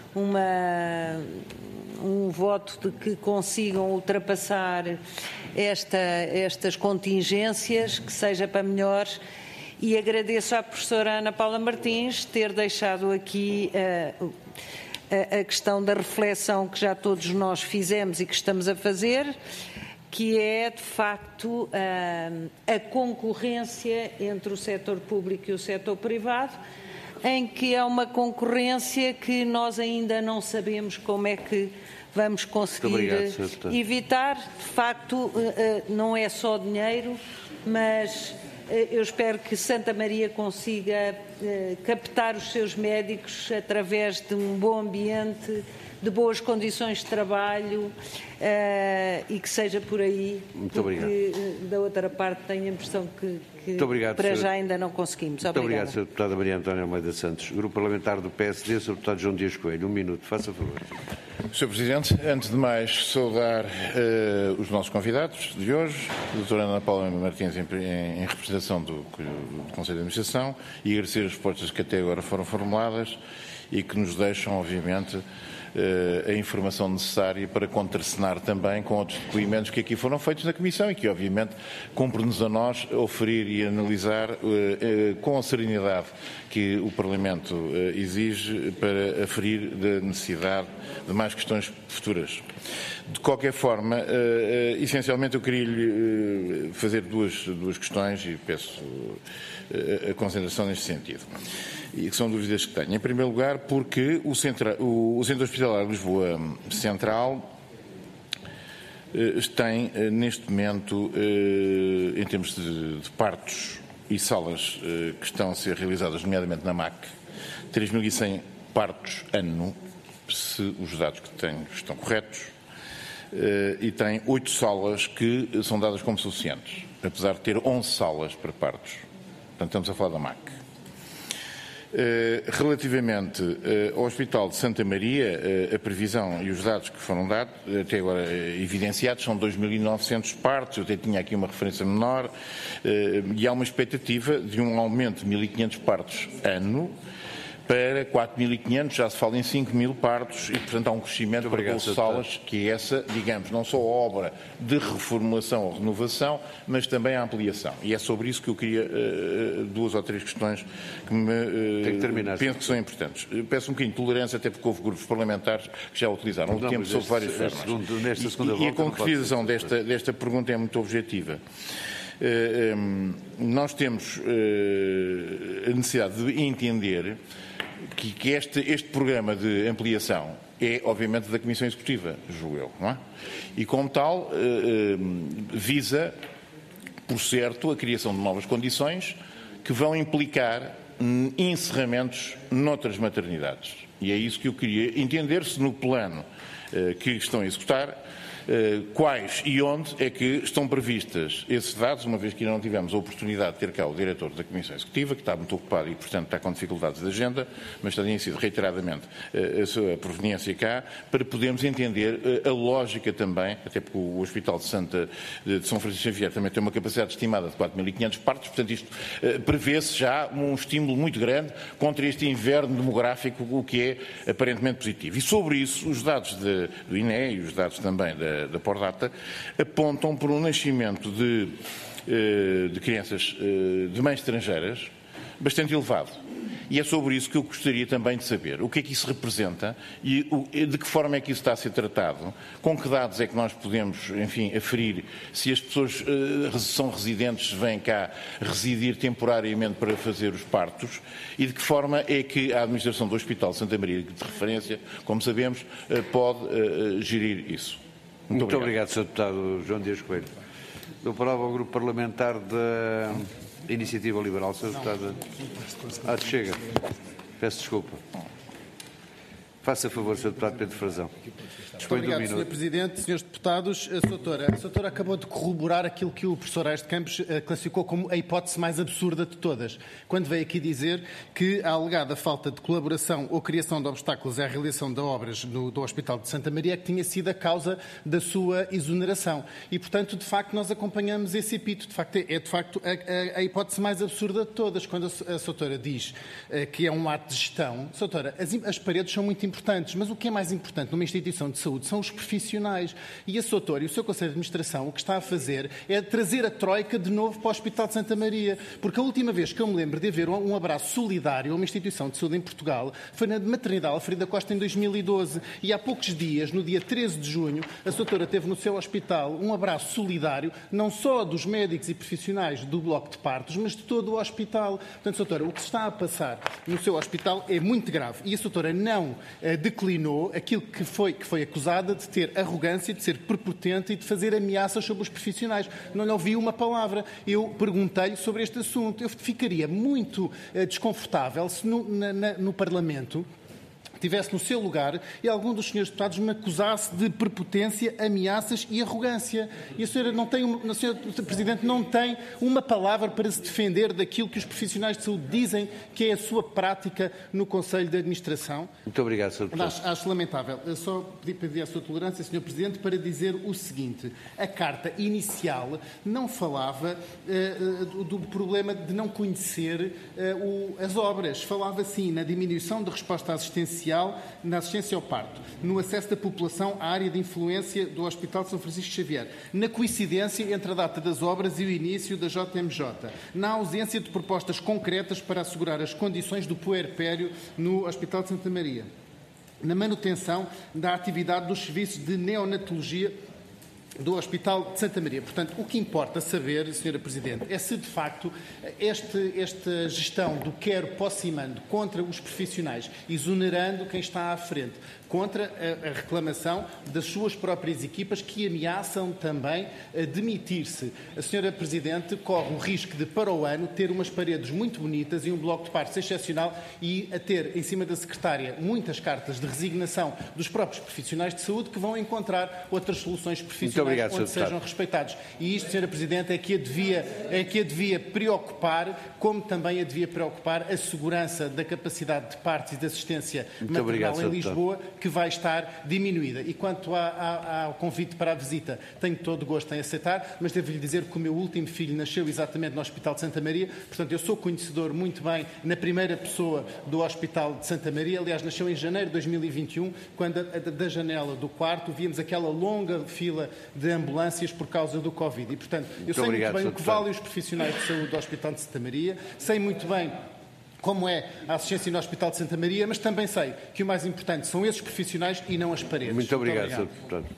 um voto de que consigam ultrapassar estas contingências, que seja para melhor, e agradeço à professora Ana Paula Martins ter deixado aqui a questão da reflexão que já todos nós fizemos e que estamos a fazer, que é, de facto, a concorrência entre o setor público e o setor privado, em que é uma concorrência que nós ainda não sabemos como é que vamos conseguir evitar. De facto, não é só dinheiro, mas eu espero que Santa Maria consiga captar os seus médicos através de um bom ambiente, de boas condições de trabalho e que seja por aí. Muito obrigado. Da outra parte tenho a impressão que para já ainda não conseguimos. Muito obrigado, Sra. Deputada Maria Antónia Almeida Santos. Grupo Parlamentar do PSD, Sr. Deputado João Dias Coelho. 1 minuto, faça favor. Sr. Presidente, antes de mais saudar os nossos convidados de hoje, a doutora Ana Paula Martins em representação do Conselho de Administração, e agradecer as respostas que até agora foram formuladas e que nos deixam, obviamente, a informação necessária para contracenar também com outros depoimentos que aqui foram feitos na Comissão e que, obviamente, cumpre-nos a nós oferir e analisar com a serenidade que o Parlamento exige para aferir da necessidade de mais questões futuras. De qualquer forma, essencialmente eu queria lhe fazer duas questões e peço a concentração neste sentido. E que são dúvidas que tenho. Em primeiro lugar, porque o Centro Hospitalar de Lisboa Central tem, neste momento, em termos de partos e salas que estão a ser realizadas, nomeadamente na MAC, 3.100 partos ano, se os dados que tenho estão corretos, e tem 8 salas que são dadas como suficientes, apesar de ter 11 salas para partos. Portanto, estamos a falar da MAC. Relativamente ao Hospital de Santa Maria, a previsão e os dados que foram dados, até agora evidenciados, são 2.900 partos. Eu até tinha aqui uma referência menor, e há uma expectativa de um aumento de 1.500 partos ano para 4.500, já se fala em 5.000 partos e, portanto, há um crescimento para 12 salas, que é essa, digamos, não só a obra de reformulação ou renovação, mas também a ampliação. E é sobre isso que eu queria 2 ou 3 questões que penso que são importantes. Peço um bocadinho de tolerância, até porque houve grupos parlamentares que já utilizaram o tempo sob várias formas. E a concretização desta pergunta é muito objetiva. Nós temos a necessidade de entender que este programa de ampliação é, obviamente, da Comissão Executiva, julgo eu, não é? E, como tal, visa, por certo, a criação de novas condições que vão implicar encerramentos noutras maternidades. E é isso que eu queria entender, se no plano que estão a executar, quais e onde é que estão previstas esses dados, uma vez que ainda não tivemos a oportunidade de ter cá o diretor da Comissão Executiva, que está muito ocupado e, portanto, está com dificuldades de agenda, mas tem sido reiteradamente a sua proveniência cá, para podermos entender a lógica também, até porque o Hospital de São Francisco Xavier também tem uma capacidade estimada de 4.500 partos, portanto, isto prevê-se já um estímulo muito grande contra este inverno demográfico, o que é aparentemente positivo. E sobre isso, os dados do INE e os dados também da Pordata apontam por um nascimento de crianças de mães estrangeiras bastante elevado. E é sobre isso que eu gostaria também de saber o que é que isso representa e de que forma é que isso está a ser tratado, com que dados é que nós podemos, enfim, aferir se as pessoas são residentes, vêm cá residir temporariamente para fazer os partos e de que forma é que a administração do Hospital de Santa Maria de referência, como sabemos, pode gerir isso. Muito obrigado, Sr. Deputado João Dias Coelho. Dou a palavra ao Grupo Parlamentar da Iniciativa Liberal. Sr. Deputado. Chega. Peço desculpa. Faça favor, Sr. Deputado Pedro Frazão. Muito obrigado, Sr. Presidente. Senhores Deputados, a Doutora acabou de corroborar aquilo que o professor Aires de Campos classificou como a hipótese mais absurda de todas, quando veio aqui dizer que a alegada falta de colaboração ou criação de obstáculos à realização de obras do Hospital de Santa Maria que tinha sido a causa da sua exoneração. E, portanto, de facto, nós acompanhamos esse epíteto. É de facto a hipótese mais absurda de todas, quando a Doutora diz que é um ato de gestão. Doutora, as paredes são muito importantes, mas o que é mais importante numa instituição de saúde são os profissionais. E a Doutora e o seu Conselho de Administração o que está a fazer é trazer a Troika de novo para o Hospital de Santa Maria. Porque a última vez que eu me lembro de haver um abraço solidário a uma instituição de saúde em Portugal foi na maternidade Alfreda Costa em 2012. E há poucos dias, no dia 13 de junho, a Doutora teve no seu hospital um abraço solidário, não só dos médicos e profissionais do bloco de partos, mas de todo o hospital. Portanto, Doutora, o que está a passar no seu hospital é muito grave. E a Doutora não declinou aquilo que foi acusada de ter arrogância, de ser prepotente e de fazer ameaças sobre os profissionais. Não lhe ouvi uma palavra. Eu perguntei-lhe sobre este assunto. Eu ficaria muito desconfortável se no Parlamento estivesse no seu lugar e algum dos senhores deputados me acusasse de prepotência, ameaças e arrogância. E a senhora a senhora Presidente não tem uma palavra para se defender daquilo que os profissionais de saúde dizem que é a sua prática no Conselho de Administração. Muito obrigado, Sr. Deputado. Acho lamentável. Eu só pedi a sua tolerância, Sr. Presidente, para dizer o seguinte. A carta inicial não falava do problema de não conhecer as obras. Falava, sim, na diminuição da resposta assistencial, na assistência ao parto, no acesso da população à área de influência do Hospital de São Francisco Xavier, na coincidência entre a data das obras e o início da JMJ, na ausência de propostas concretas para assegurar as condições do puerpério no Hospital de Santa Maria, na manutenção da atividade dos serviços de neonatologia do Hospital de Santa Maria. Portanto, o que importa saber, Sra. Presidente, é se de facto esta gestão do quero, posse e mando contra os profissionais, exonerando quem está à frente, contra a reclamação das suas próprias equipas que ameaçam também demitir-se. A Sra. Presidente corre o risco de, para o ano, ter umas paredes muito bonitas e um bloco de partos excepcional e a ter, em cima da Secretária, muitas cartas de resignação dos próprios profissionais de saúde que vão encontrar outras soluções profissionais onde sejam respeitados. E isto, Sra. Presidente, é que a devia preocupar, como também a devia preocupar a segurança da capacidade de partos e de assistência maternal em Lisboa, que vai estar diminuída. E quanto ao convite para a visita, tenho todo o gosto em aceitar, mas devo-lhe dizer que o meu último filho nasceu exatamente no Hospital de Santa Maria, portanto eu sou conhecedor muito bem na primeira pessoa do Hospital de Santa Maria, aliás nasceu em janeiro de 2021, quando da janela do quarto víamos aquela longa fila de ambulâncias por causa do Covid. E portanto eu sei muito bem o que valem os profissionais de saúde do Hospital de Santa Maria, sei muito bem como é a assistência no Hospital de Santa Maria, mas também sei que o mais importante são esses profissionais e não as paredes. Muito obrigado, Sr. Deputado.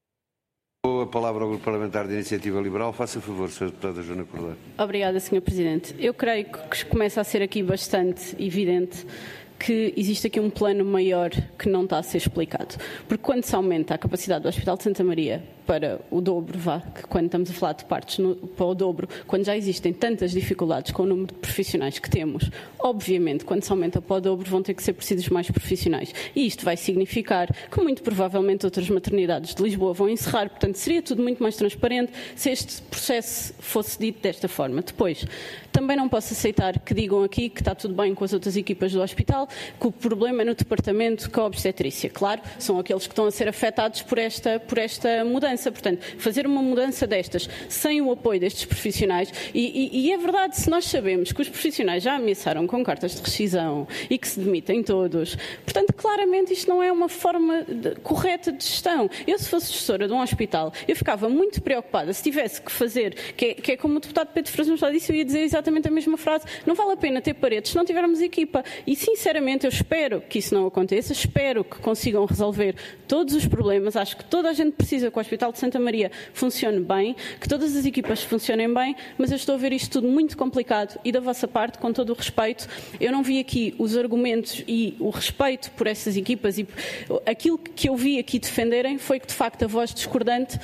Dou a palavra ao Grupo Parlamentar de Iniciativa Liberal. Faça favor, Sra. Deputada Joana Cordeiro. Obrigada, Sr. Presidente. Eu creio que começa a ser aqui bastante evidente que existe aqui um plano maior que não está a ser explicado. Porque quando se aumenta a capacidade do Hospital de Santa Maria para o dobro, que quando estamos a falar de partos para o dobro, quando já existem tantas dificuldades com o número de profissionais que temos, obviamente, quando se aumenta para o dobro, vão ter que ser precisos mais profissionais. E isto vai significar que, muito provavelmente, outras maternidades de Lisboa vão encerrar. Portanto, seria tudo muito mais transparente se este processo fosse dito desta forma. Depois, também não posso aceitar que digam aqui que está tudo bem com as outras equipas do hospital, que o problema é no departamento com a obstetrícia. Claro, são aqueles que estão a ser afetados por esta mudança. mudança. Portanto, fazer uma mudança destas sem o apoio destes profissionais, e é verdade, se nós sabemos que os profissionais já ameaçaram com cartas de rescisão e que se demitem todos, portanto, claramente isto não é uma forma correta de gestão. Eu, se fosse gestora de um hospital, eu ficava muito preocupada se tivesse que fazer, que é como o deputado Pedro Frazão já disse, eu ia dizer exatamente a mesma frase, não vale a pena ter paredes se não tivermos equipa. E, sinceramente, eu espero que isso não aconteça, espero que consigam resolver todos os problemas. Acho que toda a gente precisa que o Hospital de Santa Maria funcione bem, que todas as equipas funcionem bem, mas eu estou a ver isto tudo muito complicado e, da vossa parte, com todo o respeito, eu não vi aqui os argumentos e o respeito por essas equipas, e aquilo que eu vi aqui defenderem foi que, de facto, a voz discordante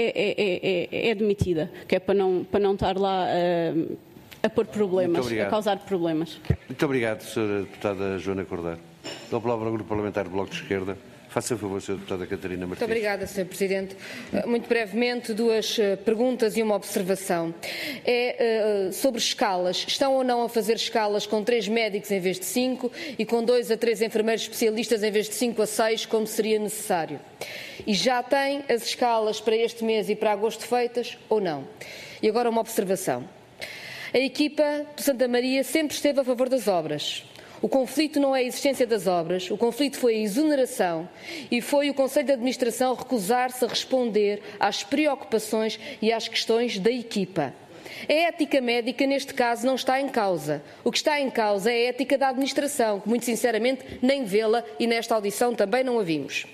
é demitida, que é para não estar lá a pôr problemas, a causar problemas. Muito obrigado, Sra. Deputada Joana Cordeiro. Dou a palavra ao Grupo Parlamentar do Bloco de Esquerda. Faça favor, Sra. Deputada Catarina Martins. Muito obrigada, Sr. Presidente. Muito brevemente, 2 perguntas e uma observação. Sobre escalas. Estão ou não a fazer escalas com 3 médicos em vez de 5 e com 2 a 3 enfermeiros especialistas em vez de 5 a 6, como seria necessário? E já têm as escalas para este mês e para agosto feitas ou não? E agora uma observação. A equipa de Santa Maria sempre esteve a favor das obras. O conflito não é a existência das obras, o conflito foi a exoneração e foi o Conselho de Administração recusar-se a responder às preocupações e às questões da equipa. A ética médica, neste caso, não está em causa. O que está em causa é a ética da administração, que, muito sinceramente, nem vê-la e nesta audição também não a vimos.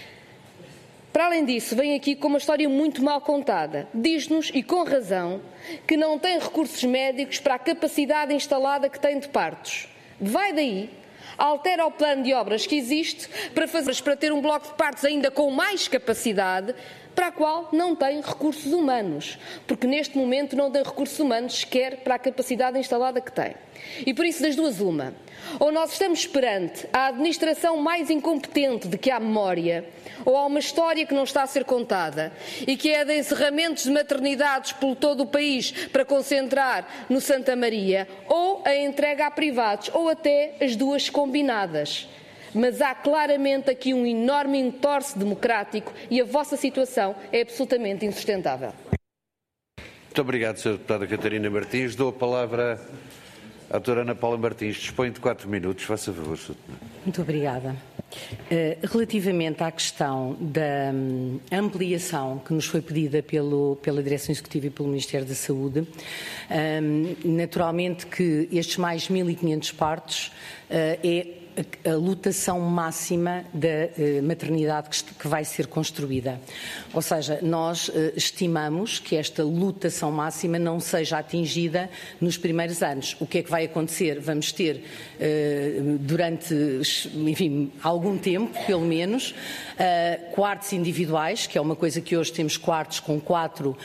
Para além disso, vem aqui com uma história muito mal contada. Diz-nos, e com razão, que não tem recursos médicos para a capacidade instalada que tem de partos. Vai daí, altera o plano de obras que existe para ter um bloco de partos ainda com mais capacidade, para a qual não tem recursos humanos, porque neste momento não tem recursos humanos sequer para a capacidade instalada que tem. E por isso, das duas, uma. Ou nós estamos perante a administração mais incompetente de que há memória, ou há uma história que não está a ser contada e que é de encerramentos de maternidades por todo o país para concentrar no Santa Maria, ou a entrega a privados, ou até as duas combinadas. Mas há claramente aqui um enorme entorce democrático e a vossa situação é absolutamente insustentável. Muito obrigado, Sra. Deputada Catarina Martins. Dou a palavra à doutora Ana Paula Martins. Dispõe de 4 minutos. Faça favor, Sra. Muito obrigada. Relativamente à questão da ampliação que nos foi pedida pela Direção Executiva e pelo Ministério da Saúde, naturalmente que estes mais 1.500 partos é a lotação máxima da maternidade que vai ser construída. Ou seja, nós estimamos que esta lotação máxima não seja atingida nos primeiros anos. O que é que vai acontecer? Vamos ter, durante, enfim, algum tempo, pelo menos, quartos individuais, que é uma coisa que hoje temos quartos com 4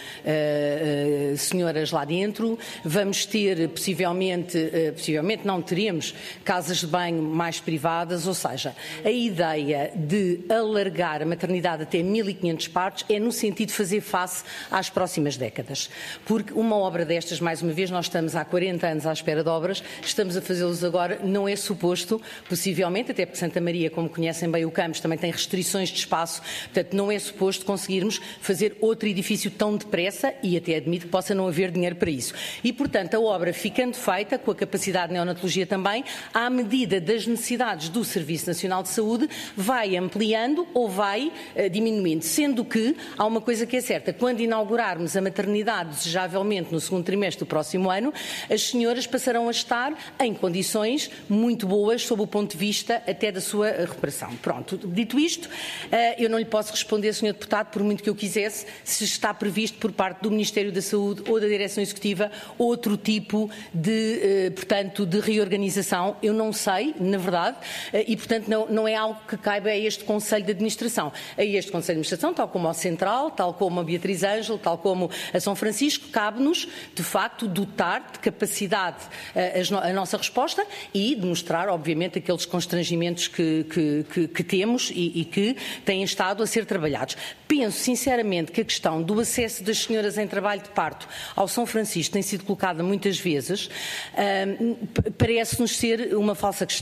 senhoras lá dentro. Vamos ter, possivelmente não teremos casas de banho mais privadas, ou seja, a ideia de alargar a maternidade até 1.500 partos é no sentido de fazer face às próximas décadas. Porque uma obra destas, mais uma vez, nós estamos há 40 anos à espera de obras, estamos a fazê-los agora, não é suposto, possivelmente, até porque Santa Maria, como conhecem bem o campus, também tem restrições de espaço, portanto não é suposto conseguirmos fazer outro edifício tão depressa e até admito que possa não haver dinheiro para isso. E, portanto, a obra ficando feita, com a capacidade de neonatologia também, à medida das necessidades do Serviço Nacional de Saúde, vai ampliando ou vai diminuindo, sendo que há uma coisa que é certa, quando inaugurarmos a maternidade, desejavelmente no segundo trimestre do próximo ano, as senhoras passarão a estar em condições muito boas sob o ponto de vista até da sua reparação. Pronto, dito isto, eu não lhe posso responder, Sr. Deputado, por muito que eu quisesse, se está previsto por parte do Ministério da Saúde ou da Direção Executiva outro tipo de, portanto, de reorganização. Eu não sei, na verdade, e, portanto, não é algo que caiba a este Conselho de Administração. A este Conselho de Administração, tal como ao Central, tal como a Beatriz Ângelo, tal como a São Francisco, cabe-nos, de facto, dotar de capacidade a nossa resposta e demonstrar, obviamente, aqueles constrangimentos que temos e que têm estado a ser trabalhados. Penso, sinceramente, que a questão do acesso das senhoras em trabalho de parto ao São Francisco tem sido colocada muitas vezes, parece-nos ser uma falsa questão.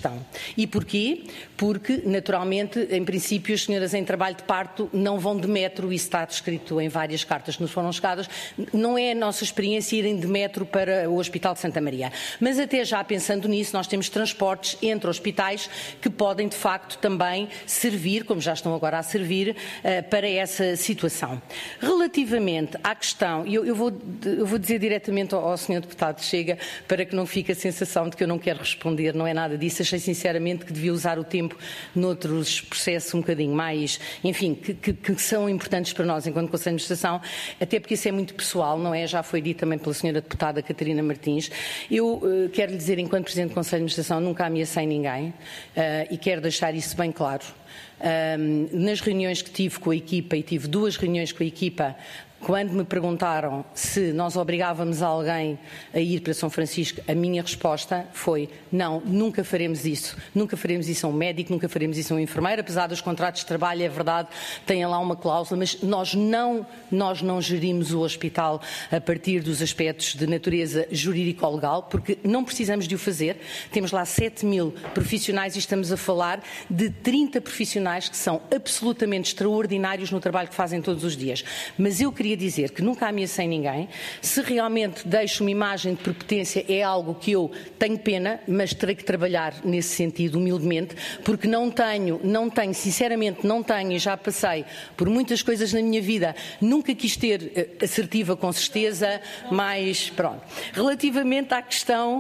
E porquê? Porque, naturalmente, em princípio, as senhoras em trabalho de parto não vão de metro, isso está descrito em várias cartas que nos foram chegadas, não é a nossa experiência irem de metro para o Hospital de Santa Maria. Mas até já pensando nisso, nós temos transportes entre hospitais que podem, de facto, também servir, como já estão agora a servir, para essa situação. Relativamente à questão, e eu vou dizer diretamente ao Sr. Deputado Chega, para que não fique a sensação de que eu não quero responder, não é nada disso, achei sinceramente que devia usar o tempo noutros processos um bocadinho mais, enfim, que são importantes para nós enquanto Conselho de Administração, até porque isso é muito pessoal, não é? Já foi dito também pela Sra. Deputada Catarina Martins. Eu quero lhe dizer, enquanto Presidente do Conselho de Administração, nunca ameacei ninguém e quero deixar isso bem claro. Nas reuniões que tive com a equipa, e tive 2 reuniões com a equipa, quando me perguntaram se nós obrigávamos alguém a ir para São Francisco, a minha resposta foi não, nunca faremos isso. Nunca faremos isso a um médico, nunca faremos isso a um enfermeiro, apesar dos contratos de trabalho, é verdade, têm lá uma cláusula, mas nós não gerimos o hospital a partir dos aspectos de natureza jurídico-legal, porque não precisamos de o fazer. Temos lá 7.000 profissionais e estamos a falar de 30 profissionais que são absolutamente extraordinários no trabalho que fazem todos os dias. Mas eu queria dizer que nunca ameacei ninguém. Se realmente deixo uma imagem de prepotência, é algo que eu tenho pena, mas terei que trabalhar nesse sentido humildemente, porque não tenho, sinceramente não tenho, e já passei por muitas coisas na minha vida, nunca quis ter assertiva com certeza, mas pronto. Relativamente à questão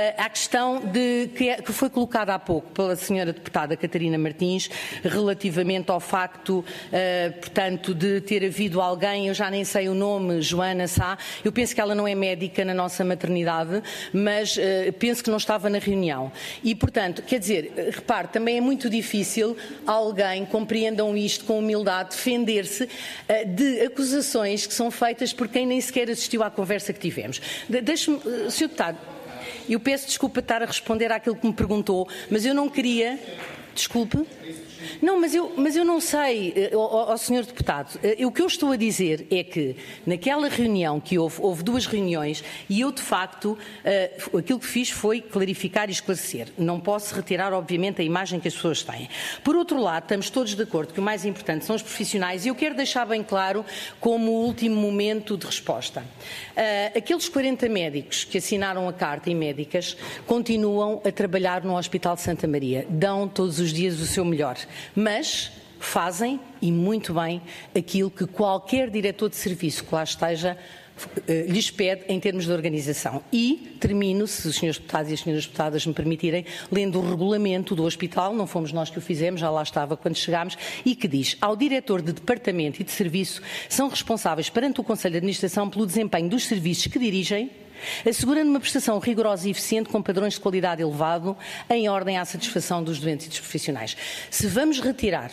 que foi colocada há pouco pela Sra. Deputada Catarina Martins, relativamente ao facto, portanto, de ter havido alguém, eu já nem sei o nome, Joana Sá, eu penso que ela não é médica na nossa maternidade, mas penso que não estava na reunião. E, portanto, quer dizer, repare, também é muito difícil alguém, compreendam isto com humildade, defender-se de acusações que são feitas por quem nem sequer assistiu à conversa que tivemos. Deixe-me, Sr. Deputado, eu peço desculpa de estar a responder àquilo que me perguntou, mas eu não queria... Desculpe. Não, mas eu não sei, ó Sr. Deputado, o que eu estou a dizer é que naquela reunião que houve 2 reuniões e eu de facto aquilo que fiz foi clarificar e esclarecer. Não posso retirar obviamente a imagem que as pessoas têm. Por outro lado, estamos todos de acordo que o mais importante são os profissionais e eu quero deixar bem claro como último momento de resposta. Aqueles 40 médicos que assinaram a carta e médicas continuam a trabalhar no Hospital de Santa Maria, dão todos os dias o seu melhor. Mas fazem, e muito bem, aquilo que qualquer diretor de serviço que lá esteja lhes pede em termos de organização. E termino, se os senhores deputados e as senhoras deputadas me permitirem, lendo o regulamento do hospital, não fomos nós que o fizemos, já lá estava quando chegámos, e que diz: ao diretor de departamento e de serviço são responsáveis perante o Conselho de Administração pelo desempenho dos serviços que dirigem, assegurando uma prestação rigorosa e eficiente com padrões de qualidade elevado, em ordem à satisfação dos doentes e dos profissionais. Se vamos retirar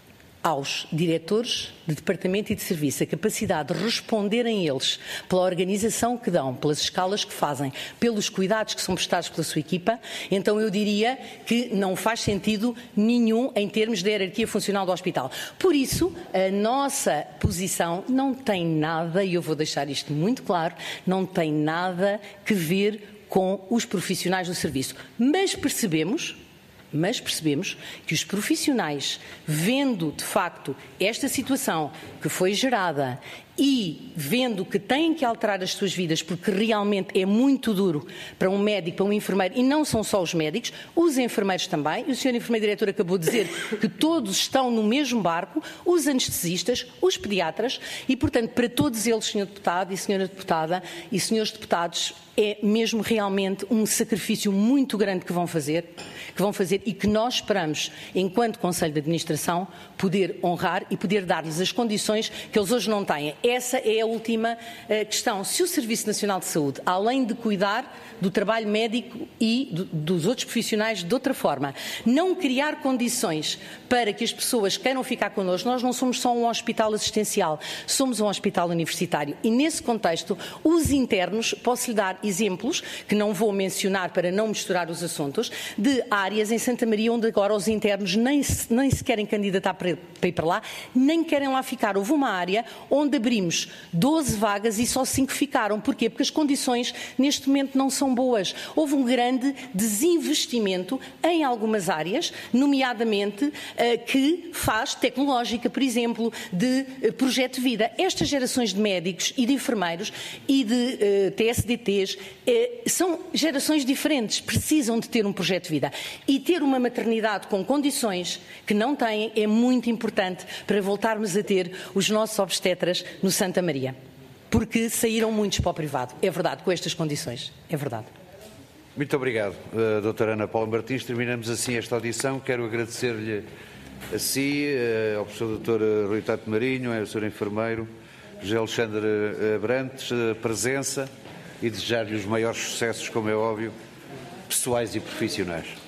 aos diretores de departamento e de serviço a capacidade de responderem eles pela organização que dão, pelas escalas que fazem, pelos cuidados que são prestados pela sua equipa, então eu diria que não faz sentido nenhum em termos de hierarquia funcional do hospital. Por isso, a nossa posição não tem nada, e eu vou deixar isto muito claro, não tem nada que ver com os profissionais do serviço. Mas percebemos que os profissionais, vendo de facto esta situação que foi gerada e vendo que têm que alterar as suas vidas, porque realmente é muito duro para um médico, para um enfermeiro, e não são só os médicos, os enfermeiros também, e o Sr. Enfermeiro Diretor acabou de dizer que todos estão no mesmo barco, os anestesistas, os pediatras, e portanto para todos eles, Sr. Deputado e Sra. Deputada e Srs. Deputados, é mesmo realmente um sacrifício muito grande que vão fazer e que nós esperamos, enquanto Conselho de Administração, poder honrar e poder dar-lhes as condições que eles hoje não têm. Essa é a última questão. Se o Serviço Nacional de Saúde, além de cuidar do trabalho médico e dos outros profissionais de outra forma, não criar condições para que as pessoas queiram ficar connosco, nós não somos só um hospital assistencial, somos um hospital universitário. E nesse contexto, os internos, posso-lhe dar exemplos, que não vou mencionar para não misturar os assuntos, de áreas em Santa Maria onde agora os internos nem se querem candidatar para ir para lá, nem querem lá ficar. Houve uma área onde abriu abrimos 12 vagas e só 5 ficaram. Porquê? Porque as condições neste momento não são boas. Houve um grande desinvestimento em algumas áreas, nomeadamente que faz tecnológica, por exemplo, de projeto de vida. Estas gerações de médicos e de enfermeiros e de TSDTs são gerações diferentes, precisam de ter um projeto de vida. E ter uma maternidade com condições que não têm é muito importante para voltarmos a ter os nossos obstetras no Santa Maria. Porque saíram muitos para o privado. É verdade, com estas condições. É verdade. Muito obrigado, doutora Ana Paula Martins. Terminamos assim esta audição. Quero agradecer-lhe a si, ao professor doutor Rui Tato Marinho, ao senhor enfermeiro José Alexandre Abrantes, a presença e desejar-lhe os maiores sucessos, como é óbvio, pessoais e profissionais.